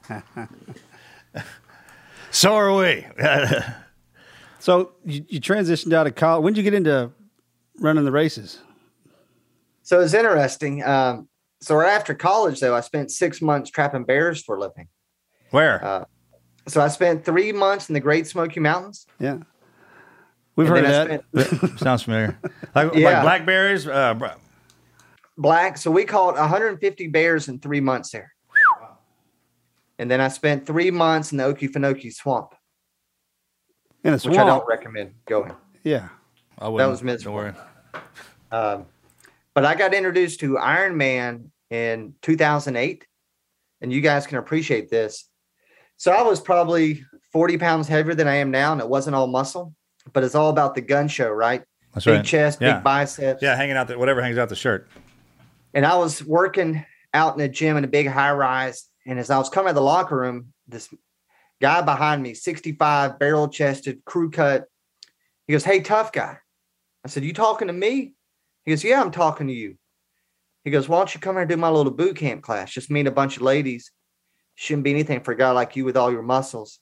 So are we. So you transitioned out of college. When did you get into running the races? So it's interesting. So right after college, though, I spent 6 months trapping bears for a living. Where? So I spent 3 months in the Great Smoky Mountains. Yeah. We've heard of that. Sounds familiar. Like blackberries? Black. So we caught 150 bears in 3 months there. Wow. And then I spent 3 months in the Okefenokee Swamp. In a swamp? Which I don't recommend going. Yeah. That was miserable. But I got introduced to Ironman in 2008. And you guys can appreciate this. So I was probably 40 pounds heavier than I am now, and it wasn't all muscle, but it's all about the gun show, right? That's big right. chest, big biceps. Yeah, hanging out, whatever hangs out the shirt. And I was working out in a gym in a big high rise. And as I was coming out of the locker room, this guy behind me, 65, barrel chested, crew cut, he goes, hey, tough guy. I said, you talking to me? He goes, yeah, I'm talking to you. He goes, why don't you come here and do my little boot camp class? Just meet a bunch of ladies. Shouldn't be anything for a guy like you with all your muscles.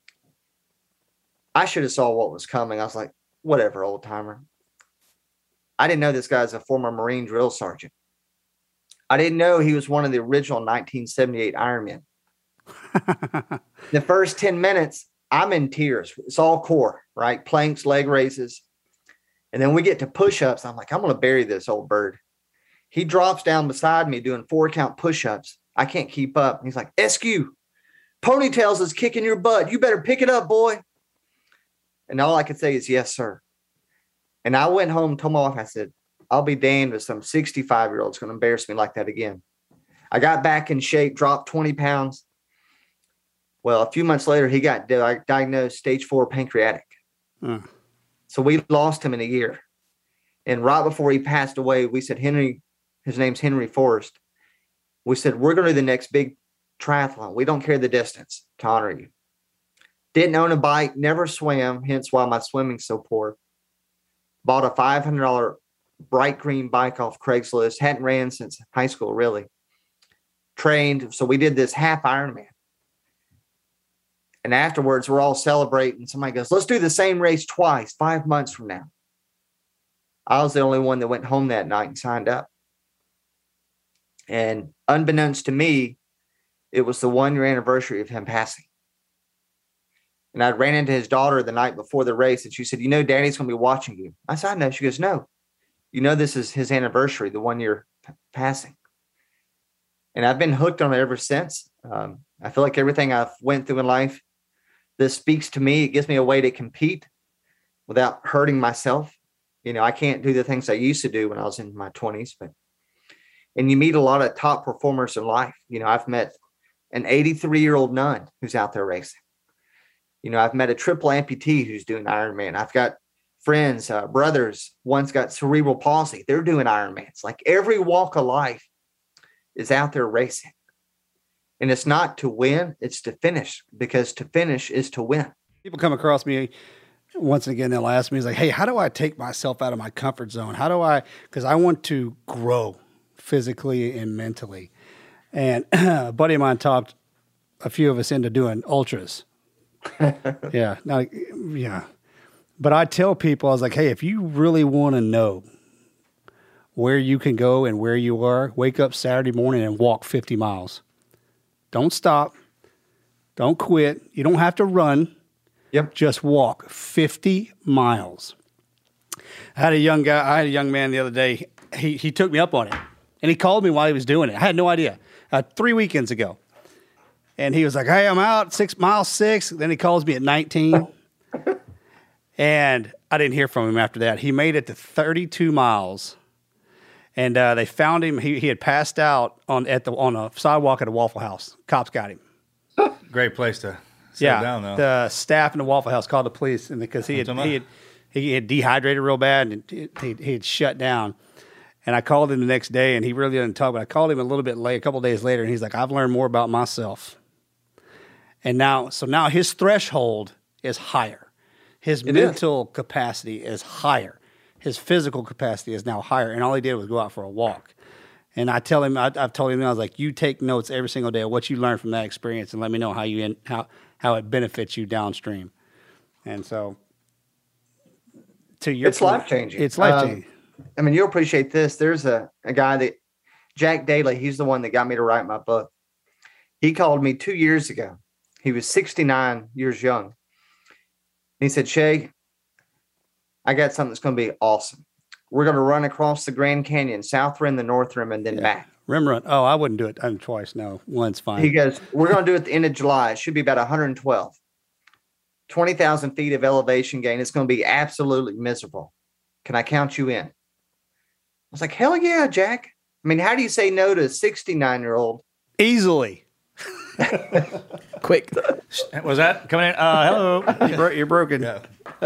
I should have saw what was coming. I was like, whatever, old timer. I didn't know this guy's a former Marine drill sergeant. I didn't know he was one of the original 1978 Ironmen. The first 10 minutes, I'm in tears. It's all core, right? Planks, leg raises. And then we get to push-ups. I'm like, I'm going to bury this old bird. He drops down beside me doing 4-count push-ups. I can't keep up. He's like, SQ, Ponytails is kicking your butt. You better pick it up, boy. And all I could say is, yes, sir. And I went home, told my wife, I said, I'll be damned if some 65-year-old's going to embarrass me like that again. I got back in shape, dropped 20 pounds. Well, a few months later, he got diagnosed stage 4 pancreatic. So we lost him in a year. And right before he passed away, we said, Henry, his name's Henry Forrest. We said, we're going to do the next big triathlon. We don't care the distance to honor you. Didn't own a bike, never swam, hence why my swimming's so poor. Bought a $500 bright green bike off Craigslist. Hadn't ran since high school, really. Trained. So we did this half Ironman. And afterwards, we're all celebrating. Somebody goes, let's do the same race twice, 5 months from now. I was the only one that went home that night and signed up. And unbeknownst to me, it was the 1-year anniversary of him passing. And I ran into his daughter the night before the race, and she said, you know, Daddy's going to be watching you. I said, I know. She goes, no. You know, this is his anniversary, the 1-year passing. And I've been hooked on it ever since. I feel like everything I've went through in life, this speaks to me. It gives me a way to compete without hurting myself. You know, I can't do the things I used to do when I was in my 20s, and you meet a lot of top performers in life. You know, I've met an 83-year-old nun who's out there racing. You know, I've met a triple amputee who's doing Ironman. I've got friends, brothers, one's got cerebral palsy. They're doing Ironmans. Like every walk of life is out there racing. And it's not to win, it's to finish, because to finish is to win. People come across me once again, they'll ask me, it's like, hey, how do I take myself out of my comfort zone? Because I want to grow physically and mentally. And a buddy of mine talked a few of us into doing ultras. Yeah. But I tell people, I was like, hey, if you really want to know where you can go and where you are, wake up Saturday morning and walk 50 miles. Don't stop. Don't quit. You don't have to run. Yep. Just walk 50 miles. I had a young man the other day. He took me up on it. And he called me while he was doing it. I had no idea. 3 weekends ago. And he was like, hey, I'm out 6 miles 6. Then he calls me at 19. And I didn't hear from him after that. He made it to 32 miles. And they found him. He had passed out on a sidewalk at a Waffle House. Cops got him. Great place to sit down, though. The staff in the Waffle House called the police, and because he had dehydrated real bad and he had shut down. And I called him the next day, and he really didn't talk. But I called him a little bit late, a couple of days later, and he's like, "I've learned more about myself." And now his threshold is higher. His mental capacity is higher. His physical capacity is now higher, and all he did was go out for a walk. And I tell him, I've told him, I was like, you take notes every single day of what you learned from that experience, and let me know how it benefits you downstream. And so, to your it's life changing. It's life changing. I mean, you'll appreciate this. There's a guy that Jack Daly. He's the one that got me to write my book. He called me 2 years ago. He was 69 years young. And he said, Shay, I got something that's going to be awesome. We're going to run across the Grand Canyon, South Rim, the North Rim, and then back. Rim run. Oh, I wouldn't do it twice. No, one's fine. He goes, we're going to do it at the end of July. It should be about 112. 20,000 feet of elevation gain. It's going to be absolutely miserable. Can I count you in? I was like, hell yeah, Jack. I mean, how do you say no to a 69-year-old? Easily. Quick. Was that coming in? Hello. You're broken. Yeah.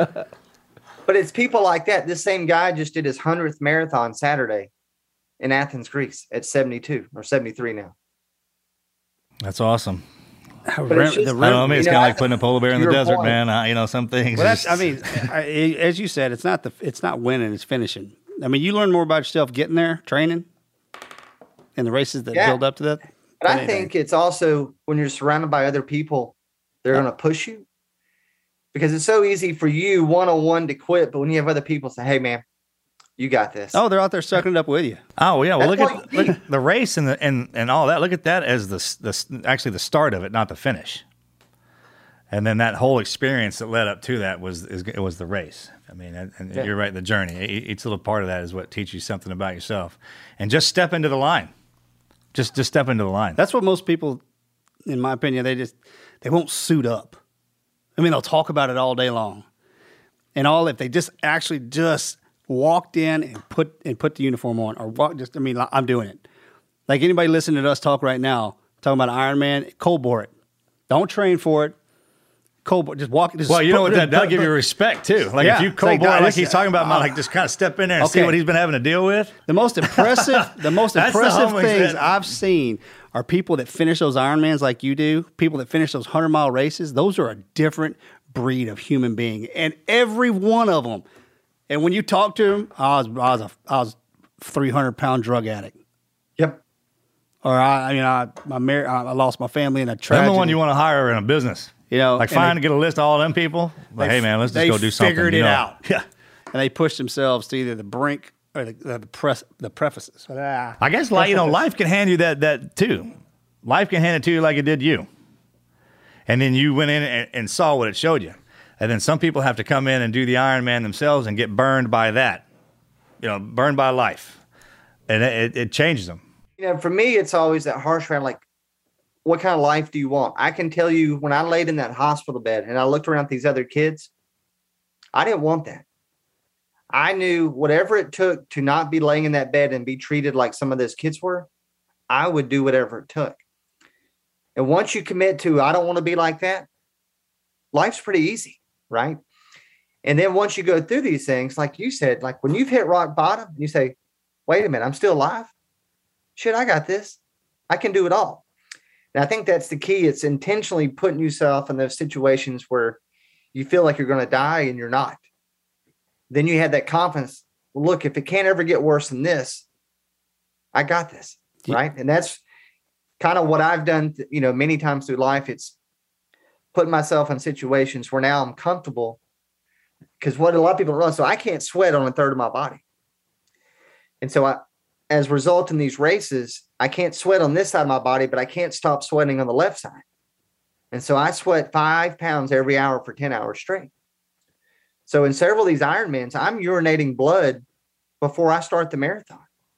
But it's people like that. This same guy just did his 100th marathon Saturday in Athens, Greece at 72 or 73 now. That's awesome. It's just, I don't know, it's kind of like putting a polar bear in the desert, point. man. Some things. Well, as you said, it's not winning, it's finishing. I mean, you learn more about yourself getting there, training, and the races that build up to that. But I think it's also when you're surrounded by other people, they're going to push you. Because it's so easy for you one-on-one to quit, but when you have other people say, hey, man, you got this. Oh, they're out there sucking it up with you. Oh, yeah. Well, look at the race and all that. Look at that as the start of it, not the finish. And then that whole experience that led up to that was the race. I mean, and you're right, the journey. Each little part of that is what teaches you something about yourself. And just step into the line. Just step into the line. That's what most people, in my opinion, they won't suit up. I mean, they'll talk about it all day long. And if they just walked in and put the uniform on I'm doing it. Like anybody listening to us talk right now, talking about Ironman, cold bore it. Don't train for it. Cold bore, just walk. Well, you know what? That'll give you respect too. Like if you cold bore, like he's talking about, just kind of step in there and see what he's been having to deal with. The most impressive things I've seen are people that finish those Ironmans like you do, people that finish those 100-mile races. Those are a different breed of human being, and every one of them. And when you talk to them, I was a 300-pound drug addict. Yep. Or I lost my family in a tragedy. I'm the one you want to hire in a business. Like to get a list of all them people. Like, hey man, let's just go do something. They figured it out. Yeah. And they pushed themselves to either the brink or the prefaces. I guess life can hand you that too. Life can hand it to you like it did you. And then you went in and saw what it showed you. And then some people have to come in and do the Ironman themselves and get burned by that. Burned by life. And it changes them. For me, it's always that harsh round, like, what kind of life do you want? I can tell you when I laid in that hospital bed and I looked around at these other kids, I didn't want that. I knew whatever it took to not be laying in that bed and be treated like some of those kids were, I would do whatever it took. And once you commit to, I don't want to be like that, life's pretty easy, right? And then once you go through these things, like you said, like when you've hit rock bottom, you say, wait a minute, I'm still alive. Shit, I got this. I can do it all. And I think that's the key. It's intentionally putting yourself in those situations where you feel like you're going to die and you're not. Then you have that confidence. Well, look, if it can't ever get worse than this, I got this, right? And that's kind of what I've done, many times through life. It's putting myself in situations where now I'm comfortable because what a lot of people don't know, so I can't sweat on a third of my body. And so as a result in these races, I can't sweat on this side of my body, but I can't stop sweating on the left side. And so I sweat 5 pounds every hour for 10 hours straight. So in several of these Ironmans, I'm urinating blood before I start the marathon.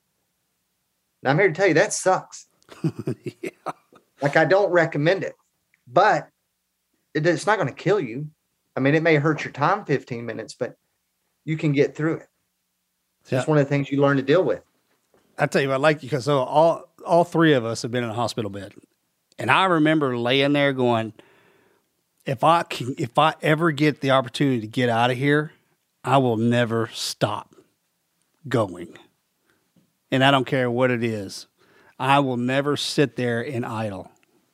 And I'm here to tell you that sucks. Yeah. Like, I don't recommend it, but it's not going to kill you. I mean, it may hurt your time 15 minutes, but you can get through it. It's just one of the things you learn to deal with. I tell you what, like, because so all three of us have been in a hospital bed, and I remember laying there going, if I ever get the opportunity to get out of here, I will never stop going. And I don't care what it is. I will never sit there and idle.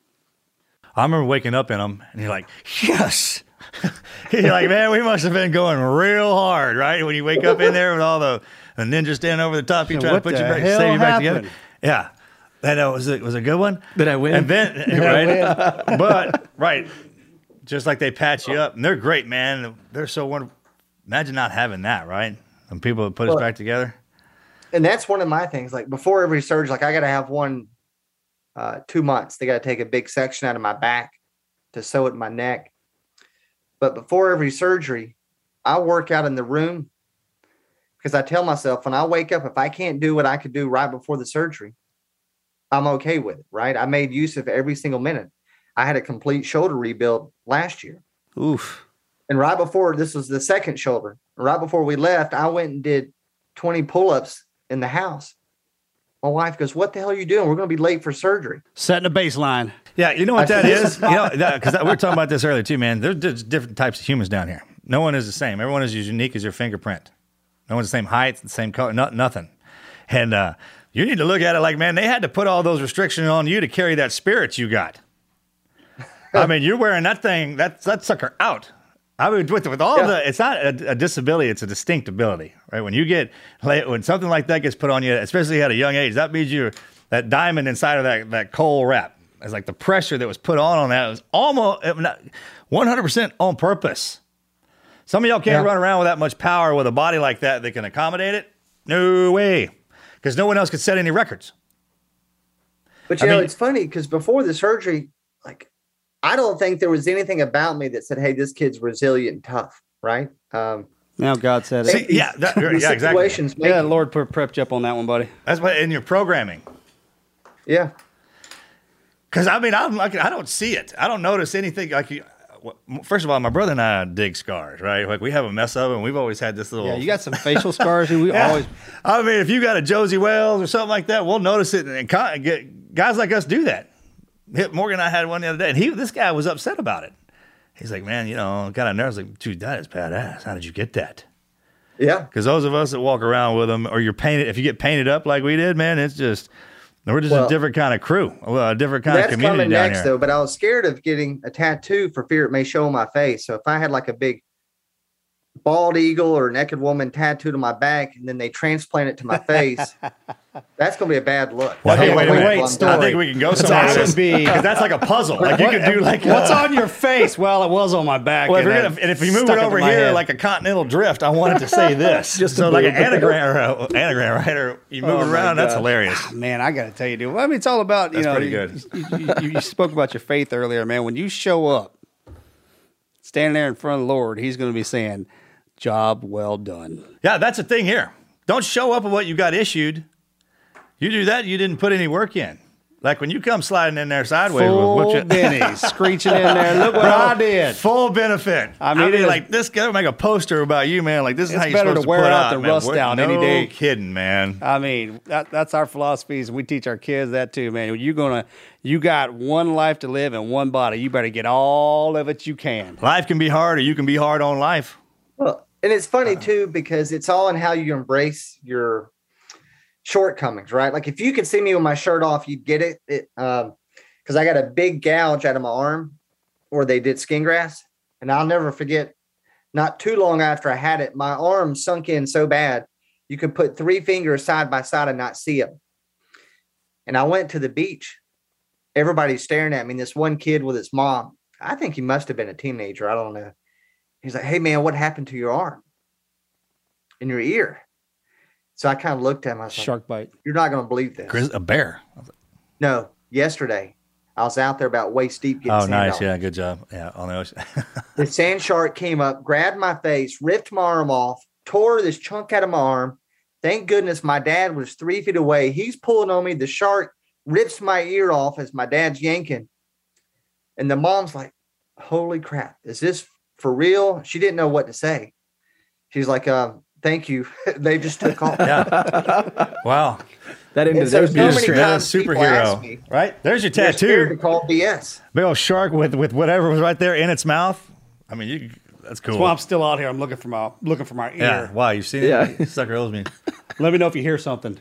I remember waking up in them, and you're like, yes. You're like, man, we must have been going real hard, right? When you wake up in there with all the ninjas standing over the top, you try to put you back, save you back together. Yeah. That was a good one. Did I win? And then, right? But, right, just like they patch you up, and they're great, man. They're so wonderful. Imagine not having that, right? And people put us back together. And that's one of my things. Like, before every surgery, like, I got to have one 2 months. They got to take a big section out of my back to sew it in my neck. But before every surgery, I work out in the room, because I tell myself, when I wake up, if I can't do what I could do right before the surgery, I'm okay with it, right? I made use of every single minute. I had a complete shoulder rebuild last year. Oof. And right before, this was the second shoulder, right before we left, I went and did 20 pull-ups in the house. My wife goes, what the hell are you doing? We're going to be late for surgery. Setting a baseline. Yeah, you know what that is? You know, because we were talking about this earlier too, man. There's different types of humans down here. No one is the same. Everyone is as unique as your fingerprint. No one's the same height, the same color, nothing. And you need to look at it like, man, they had to put all those restrictions on you to carry that spirit you got. I mean, you're wearing that thing, that sucker out. I mean, with all the, it's not a disability, it's a distinct ability, right? When something like that gets put on you, especially at a young age, that means you're that diamond inside of that coal wrap. It's like the pressure that was put on that was almost 100% on purpose. Some of y'all can't run around with that much power with a body like that can accommodate it. No way. Because no one else could set any records. But you know, it's funny, because before the surgery, like, I don't think there was anything about me that said, hey, this kid's resilient and tough, right? Now God said it. See, exactly. Yeah, Lord prepped you up on that one, buddy. That's what in your programming. Yeah. Because, I mean, I don't see it. I don't notice anything. Like, first of all, my brother and I dig scars, right? Like, we have a mess of them. We've always had this little. Yeah, you got some facial scars. And we always. I mean, if you got a Josie Wales or something like that, we'll notice it. And guys like us do that. Morgan and I had one the other day, and this guy was upset about it. He's like, man, got a nerve. I was like, dude, that is badass. How did you get that? Yeah. Because those of us that walk around with them, or you're painted, if you get painted up like we did, man, it's just. We're just a different kind of crew, a different kind of community down here. That's coming next, though, but I was scared of getting a tattoo for fear it may show on my face. So if I had like a big bald eagle or naked woman tattooed on my back, and then they transplant it to my face, that's going to be a bad look. Well, hey, wait. I think we can go somewhere with this, because that's like a puzzle. Like, you can do like what's on your face? Well, it was on my back. Well, if you move it over here like a continental drift, I wanted to say this. Just so like an anagram, right? Or you move it around. That's hilarious. Man, I got to tell you, dude. I mean, it's all about pretty good. You spoke about your faith earlier, man. When you show up, standing there in front of the Lord, He's going to be saying, "Job well done." Yeah, that's the thing here. Don't show up with what you got issued. You do that, you didn't put any work in. Like when you come sliding in there sideways with Benny screeching in there. Look what I did. Full benefit. I mean like this guy make a poster about you, man. Like this is how you're supposed to wear out the rust out any day. No kidding, man. I mean that's our philosophies. We teach our kids that too, man. You got one life to live and one body. You better get all of it you can. Life can be hard, or you can be hard on life. Well, and it's funny too, because it's all in how you embrace your shortcomings, right? Like if you could see me with my shirt off, you'd get it. Because I got a big gouge out of my arm where they did skin grafts, and I'll never forget. Not too long after I had it, my arm sunk in so bad you could put 3 fingers side by side and not see them. And I went to the beach. Everybody's staring at me. And this one kid with his mom, I think he must have been a teenager. I don't know. He's like, hey, man, what happened to your arm and your ear? So I kind of looked at him. I was Shark bite. You're not going to believe this. A bear. No, yesterday I was out there about waist deep getting Oh, sand nice. off. Yeah, good job. Yeah, on the ocean. The sand shark came up, grabbed my face, ripped my arm off, tore this chunk out of my arm. Thank goodness my dad was 3 feet away. He's pulling on me. The shark rips my ear off as my dad's yanking. And the mom's like, holy crap, is this for real? She didn't know what to say. She's like, thank you. They just took off. Yeah. Wow. That ended. So That was many beautiful. times people ask Superhero. me, Right? There's your "You're scared to tattoo. call BS." Big old shark with whatever was right there in its mouth. I mean, that's cool. Well, I'm still out here. I'm looking for my ear. Yeah. Wow, you seen Yeah. it? Sucker owes me. Let me know if you hear something.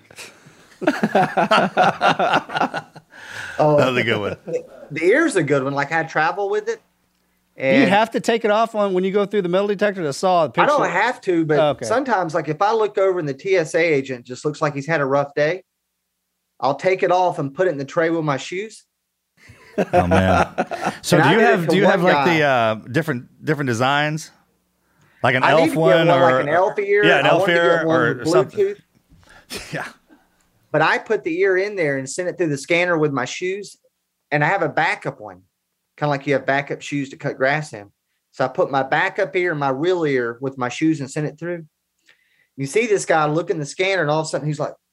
That was a good one. The ear's a good one. Like I travel with it. And You have to take it off when you go through the metal detector to saw the picture. I don't have to, but Okay. sometimes, like if I look over and the TSA agent just looks like he's had a rough day, I'll take it off and put it in the tray with my shoes. Oh man. So And I did it for do you have one like guy. the different designs? Like an I need elf to get one or like an elf ear. Yeah, an I elf wanted to ear get one or with something. Bluetooth. Yeah. But I put the ear in there and sent it through the scanner with my shoes. And I have a backup one, kind of like you have backup shoes to cut grass in. So I put my backup ear and my real ear with my shoes and sent it through. You see this guy look in the scanner, and all of a sudden he's like,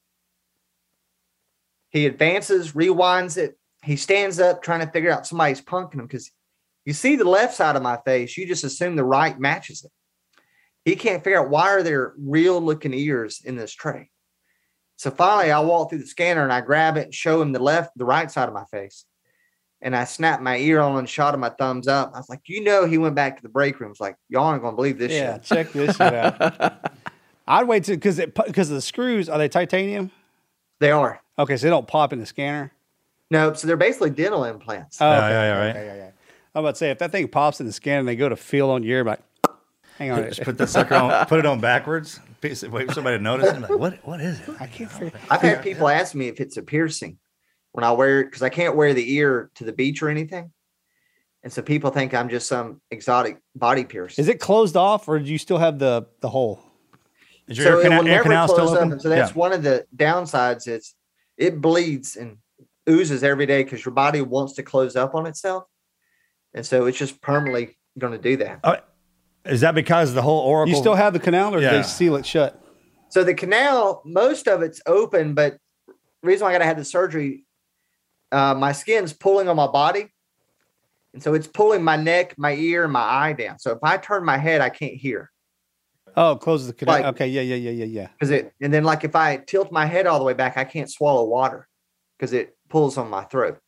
he advances, rewinds it. He stands up trying to figure out somebody's punking him because you see the left side of my face. You just assume the right matches it. He can't figure out why are there real looking ears in this tray. So finally I walk through the scanner and I grab it and show him the right side of my face. And I snapped my ear on and shot him my thumbs up. I was like, he went back to the break room. It's like, y'all aren't going to believe this Yeah, shit. check this shit out. I'd wait because of the screws. Are they titanium? They are. Okay, so they don't pop in the scanner. No, so they're basically dental implants. Oh, okay. yeah, right. Okay. I'm about to say if that thing pops in the scanner and they go to feel on your ear, like, hang on. Just put that sucker on, put it on backwards. Wait for somebody to notice. I'm like, what is it? I can't figure. I've had people ask me if it's a piercing when I wear it because I can't wear the ear to the beach or anything. And so people think I'm just some exotic body piercing. Is it closed off or do you still have the hole? Is So it will ear never canal close still up. open? And so that's one of the downsides. It bleeds and oozes every day because your body wants to close up on itself. And so it's just permanently going to do that. Is that because the whole oracle? You still have the canal or do Yeah. they seal it shut? So the canal, most of it's open, but the reason why I got to have the surgery, my skin's pulling on my body. And so it's pulling my neck, my ear, and my eye down. So if I turn my head, I can't hear. Oh, it closes the canal. Like- Okay, yeah. And then like if I tilt my head all the way back, I can't swallow water because it pulls on my throat.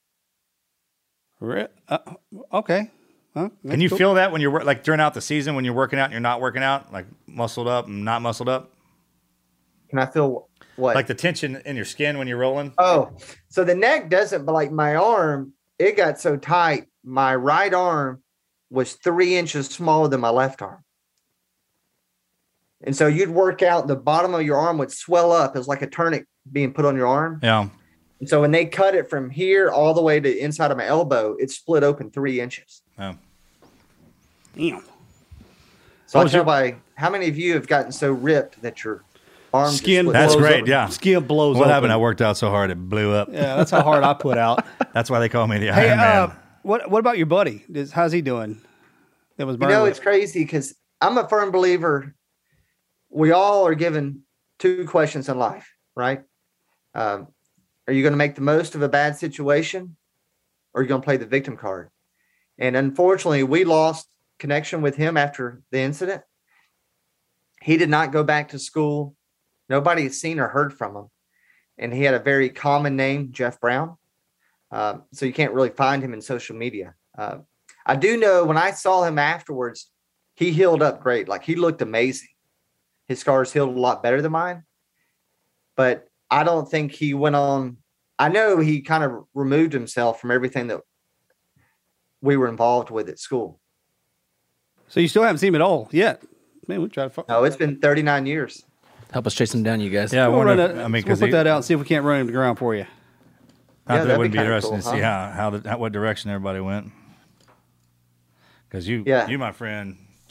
Okay. Huh, Can that's you cool. feel that when you're like during out the season when you're working out and you're not working out, like muscled up and not muscled up, Can I feel what? like the tension in your skin when you're rolling? Oh, so the neck doesn't, but like my arm, it got so tight. My right arm was 3 inches smaller than my left arm. And so you'd work out, the bottom of your arm would swell up as like a turnip being put on your arm. Yeah. And so when they cut it from here all the way to inside of my elbow, it split open 3 inches. Oh. Damn. So I tell by how many of you have gotten so ripped that your arm just Skin split That's blows great. up. Yeah. Skin blows What open. happened? I worked out so hard it blew up. Yeah, that's how hard I put out. That's why they call me the Hey, Iron Man. what about your buddy? How's he doing? That was You know, burned. it's crazy because I'm a firm believer. We all are given 2 questions in life, right? Are you going to make the most of a bad situation or are you going to play the victim card? And unfortunately, we lost connection with him after the incident. He did not go back to school. Nobody has seen or heard from him. And he had a very common name, Jeff Brown. So you can't really find him in social media. I do know when I saw him afterwards, he healed up great. Like he looked amazing. His scars healed a lot better than mine. But I don't think he went on. I know he kind of removed himself from everything that we were involved with at school. So you still haven't seen him at all yet? Man, we try to. No, it's been 39 years. Help us chase him down, you guys. Yeah, I We'll, wonder. run that, I mean, we'll because put that out and see if we can't run him to the ground for you. not that it that'd wouldn't be be kinda interesting cool, to see what direction everybody went. Because you, Yeah. my friend,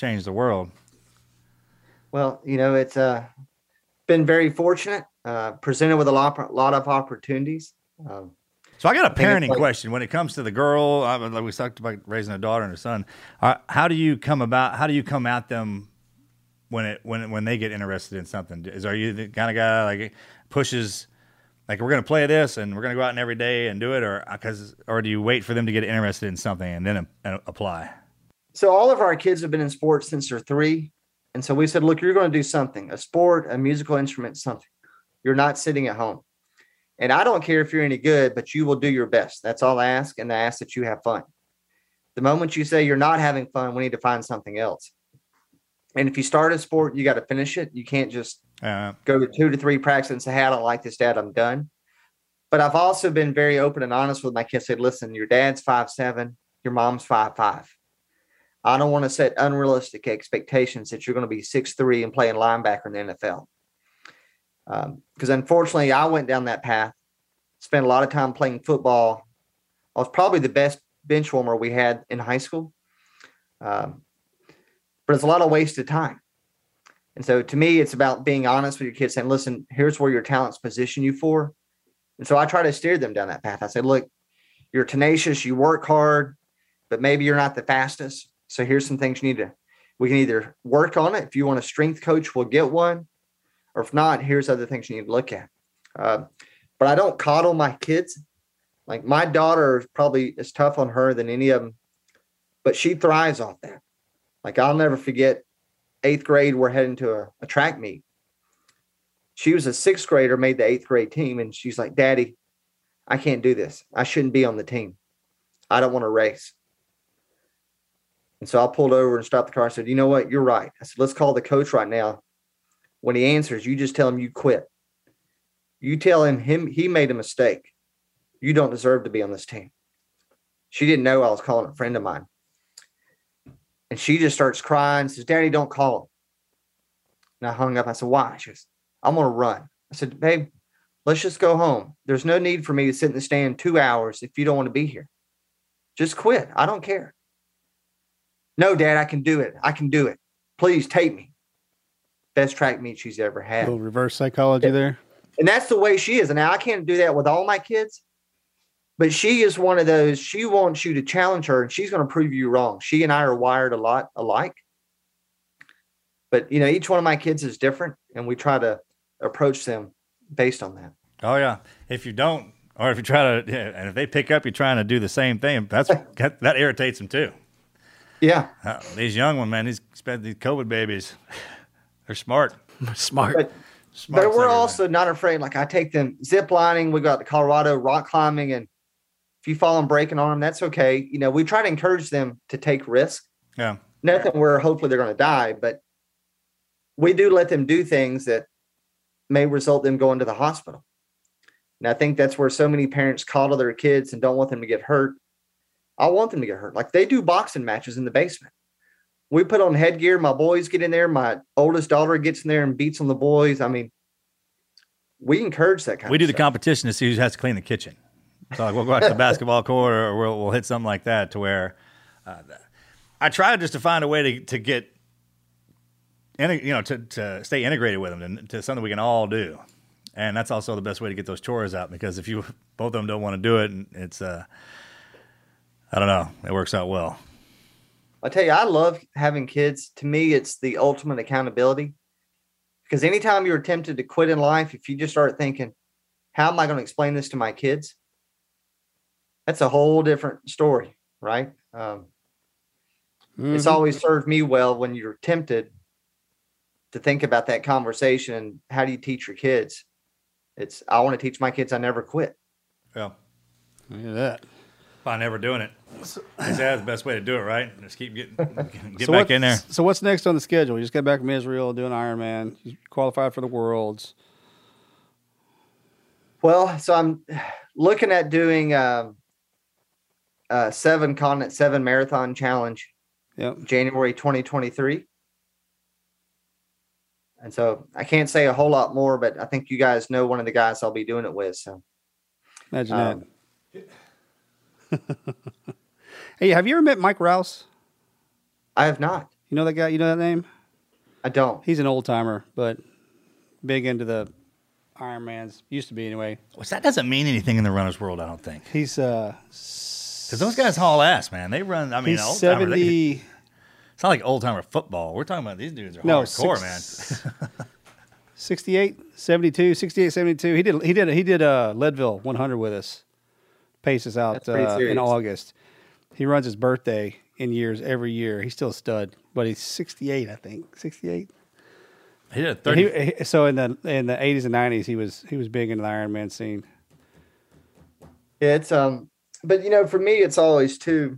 change the world. Well, it's been very fortunate, presented with a lot of opportunities. So I got a parenting question when it comes to the girl. Like we talked about raising a daughter and a son. How do you come at them when they get interested in something? Are you the kind of guy like pushes, like we're going to play this and we're going to go out and every day and do it, or do you wait for them to get interested in something and then apply? So all of our kids have been in sports since they're 3. And so we said, look, you're going to do something, a sport, a musical instrument, something. You're not sitting at home. And I don't care if you're any good, but you will do your best. That's all I ask. And I ask that you have fun. The moment you say you're not having fun, we need to find something else. And if you start a sport, you got to finish it. You can't just go to 2 to 3 practices and say, hey, I don't like this, Dad, I'm done. But I've also been very open and honest with my kids. Said, listen, your dad's 5'7", your mom's 5'5". I don't want to set unrealistic expectations that you're going to be 6'3" and playing linebacker in the NFL. Because unfortunately, I went down that path, spent a lot of time playing football. I was probably the best bench warmer we had in high school. But it's a lot of wasted time. And so to me, it's about being honest with your kids, saying, listen, here's where your talents position you for. And so I try to steer them down that path. I said, look, you're tenacious, you work hard, but maybe you're not the fastest. So here's some things we can either work on it. If you want a strength coach, we'll get one. Or if not, here's other things you need to look at. But I don't coddle my kids. Like my daughter is probably as tough on her than any of them, but she thrives off that. Like I'll never forget 8th grade, we're heading to a track meet. She was a 6th grader, made the 8th grade team. And she's like, Daddy, I can't do this. I shouldn't be on the team. I don't want to race. And so I pulled over and stopped the car and said, you know what? You're right. I said, let's call the coach right now. When he answers, you just tell him you quit. You tell him he made a mistake. You don't deserve to be on this team. She didn't know I was calling a friend of mine. And she just starts crying, says, Daddy, don't call him. And I hung up. I said, why? She goes, I'm going to run. I said, babe, let's just go home. There's no need for me to sit in the stand 2 hours if you don't want to be here. Just quit. I don't care. No, Dad, I can do it. I can do it. Please take me. Best track meet she's ever had. A little reverse psychology there. And that's the way she is. And now I can't do that with all my kids, but she is one of those, she wants you to challenge her and she's going to prove you wrong. She and I are wired a lot alike. But, each one of my kids is different and we try to approach them based on that. Oh, yeah. If you don't, or if you try to, and if they pick up, you're trying to do the same thing, that irritates them too. Yeah. These young ones, man, these COVID babies, they're smart. Smart. But we're also not afraid. Like I take them zip lining. We got to Colorado rock climbing. And if you fall and break an arm, that's okay. We try to encourage them to take risks. Yeah. Nothing where hopefully they're going to die, but we do let them do things that may result in them going to the hospital. And I think that's where so many parents coddle their kids and don't want them to get hurt. I want them to get hurt. Like they do boxing matches in the basement. We put on headgear. My boys get in there. My oldest daughter gets in there and beats on the boys. I mean, we encourage that kind of stuff. We do the competition to see who has to clean the kitchen. So like we'll go out to the basketball court or we'll hit something like that to where I try just to find a way to get, to stay integrated with them to something we can all do. And that's also the best way to get those chores out because if both of them don't want to do it, it's I don't know. It works out well. I tell you, I love having kids. To me, it's the ultimate accountability. Because anytime you're tempted to quit in life, if you just start thinking, how am I going to explain this to my kids? That's a whole different story, right? It's always served me well when you're tempted to think about that conversation. How do you teach your kids? I want to teach my kids I never quit. Yeah. Look at that. By never doing it. That's the best way to do it, right? Just keep get back in there. So what's next on the schedule? You just got back from Israel doing Ironman. You qualified for the Worlds. Well, so I'm looking at doing 7 continent, 7 marathon challenge. Yep. January 2023. And so I can't say a whole lot more, but I think you guys know one of the guys I'll be doing it with. So imagine that. Hey, have you ever met Mike Rouse? I have not. You know that guy? You know that name? I don't. He's an old timer, but big into the Ironmans. Used to be anyway. Which that doesn't mean anything in the runner's world, I don't think. He's Because those guys haul ass, man. They run. I mean, he's old 70. It's not like old timer football. We're talking about these dudes are hardcore, man. 68, 72, 68, 72. He did Leadville 100 with us. Paces out in August. He runs his birthday in years every year. He's still a stud, but he's 68, I think. 68. He did 30. So in the 80s and 90s, he was big into the Ironman scene. Yeah, it's but you know, for me, it's always to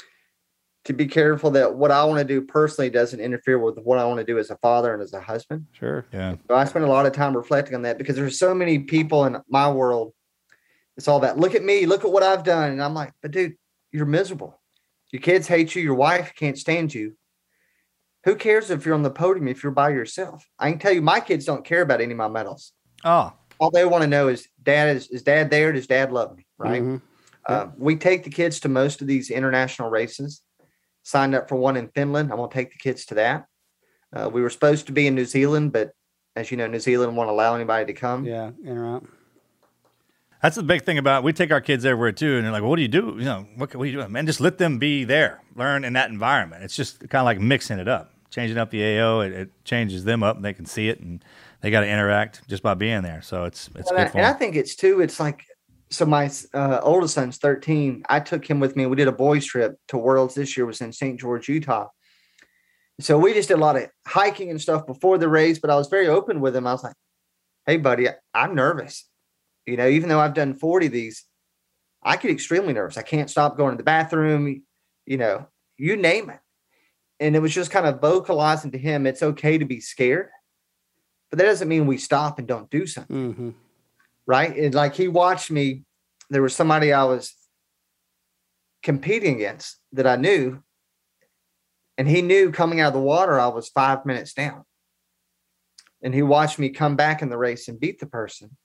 be careful that what I want to do personally doesn't interfere with what I want to do as a father and as a husband. Sure. Yeah. So I spend a lot of time reflecting on that because there's so many people in my world. It's all about, look at me, look at what I've done. And I'm like, but dude, you're miserable. Your kids hate you. Your wife can't stand you. Who cares if you're on the podium, if you're by yourself? I can tell you, my kids don't care about any of my medals. Oh. All they want to know is, is dad there? Does dad love me? Right. Mm-hmm. We take the kids to most of these international races. Signed up for one in Finland. I'm going to take the kids to that. We were supposed to be in New Zealand, but as you know, New Zealand won't allow anybody to come. Yeah, in or out. That's the big thing about, we take our kids everywhere too, and they're like, well, what do you do? You know, what are you doing? Man, just let them be there, learn in that environment. It's just kind of like mixing it up, changing up the AO. It changes them up, and they can see it, and they got to interact just by being there. So it's good for them. And I think it's like, so my oldest son's 13. I took him with me. We did a boys trip to Worlds this year. It was in St. George, Utah. So we just did a lot of hiking and stuff before the race, but I was very open with him. I was like, hey, buddy, I'm nervous. You know, even though I've done 40 of these, I get extremely nervous. I can't stop going to the bathroom, you know, you name it. And it was just kind of vocalizing to him, it's okay to be scared, but that doesn't mean we stop and don't do something. Mm-hmm. Right. And like he watched me, there was somebody I was competing against that I knew. And he knew coming out of the water, I was 5 minutes down. And he watched me come back in the race and beat the person.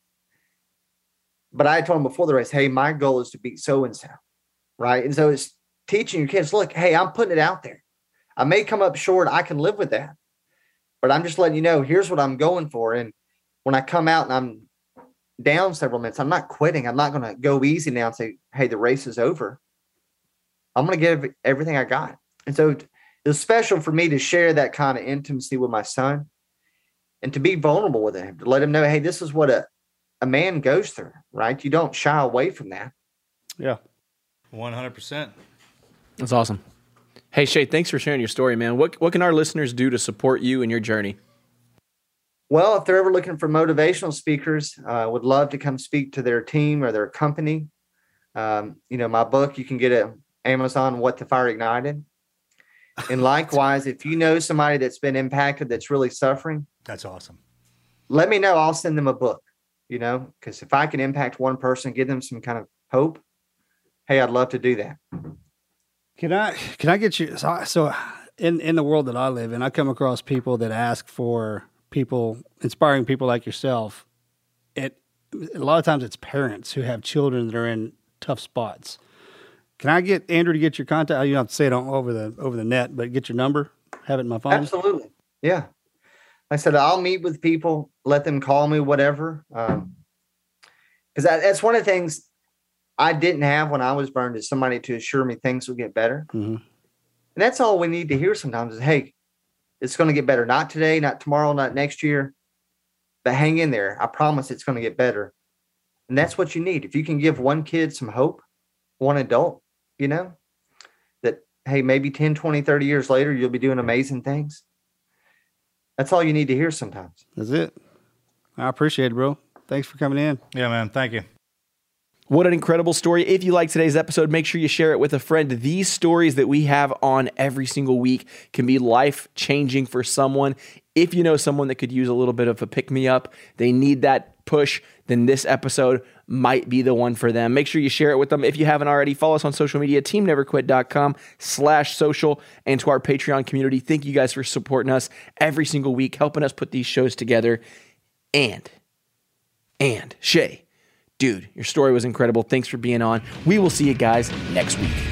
But I told him before the race, hey, my goal is to beat so-and-so. Right. And so it's teaching your kids, look, hey, I'm putting it out there. I may come up short. I can live with that. But I'm just letting you know, here's what I'm going for. And when I come out and I'm down several minutes, I'm not quitting. I'm not going to go easy now and say, hey, the race is over. I'm going to give everything I got. And so it was special for me to share that kind of intimacy with my son and to be vulnerable with him, to let him know, hey, this is what a man goes through, right? You don't shy away from that. Yeah. 100%. That's awesome. Hey, Shay, thanks for sharing your story, man. What can our listeners do to support you in your journey? Well, if they're ever looking for motivational speakers, would love to come speak to their team or their company. You know, my book, you can get it on Amazon, What the Fire Ignited. And likewise, if you know somebody that's been impacted, that's really suffering. That's awesome. Let me know. I'll send them a book, you know, because if I can impact one person, give them some kind of hope, hey, I'd love to do that. Can I get you? So in the world that I live in, I come across people that ask for inspiring people like yourself. A lot of times it's parents who have children that are in tough spots. Can I get Andrew to get your contact? You don't have to say it over the net, but get your number, have it in my phone. Absolutely. Yeah. I said, I'll meet with people, let them call me, whatever. Because that's one of the things I didn't have when I was burned, is somebody to assure me things will get better. Mm-hmm. And that's all we need to hear sometimes is, hey, it's going to get better. Not today, not tomorrow, not next year, but hang in there. I promise it's going to get better. And that's what you need. If you can give one kid some hope, one adult, you know, that, hey, maybe 10, 20, 30 years later, you'll be doing amazing things. That's all you need to hear sometimes. That's it. I appreciate it, bro. Thanks for coming in. Yeah, man. Thank you. What an incredible story. If you like today's episode, make sure you share it with a friend. These stories that we have on every single week can be life-changing for someone. If you know someone that could use a little bit of a pick-me-up, they need that push, then this episode might be the one for them. Make sure you share it with them. If you haven't already, follow us on social media, teamneverquit.com/social, and to our Patreon community. Thank you guys for supporting us every single week, helping us put these shows together. And Shay, dude, your story was incredible. Thanks for being on. We will see you guys next week.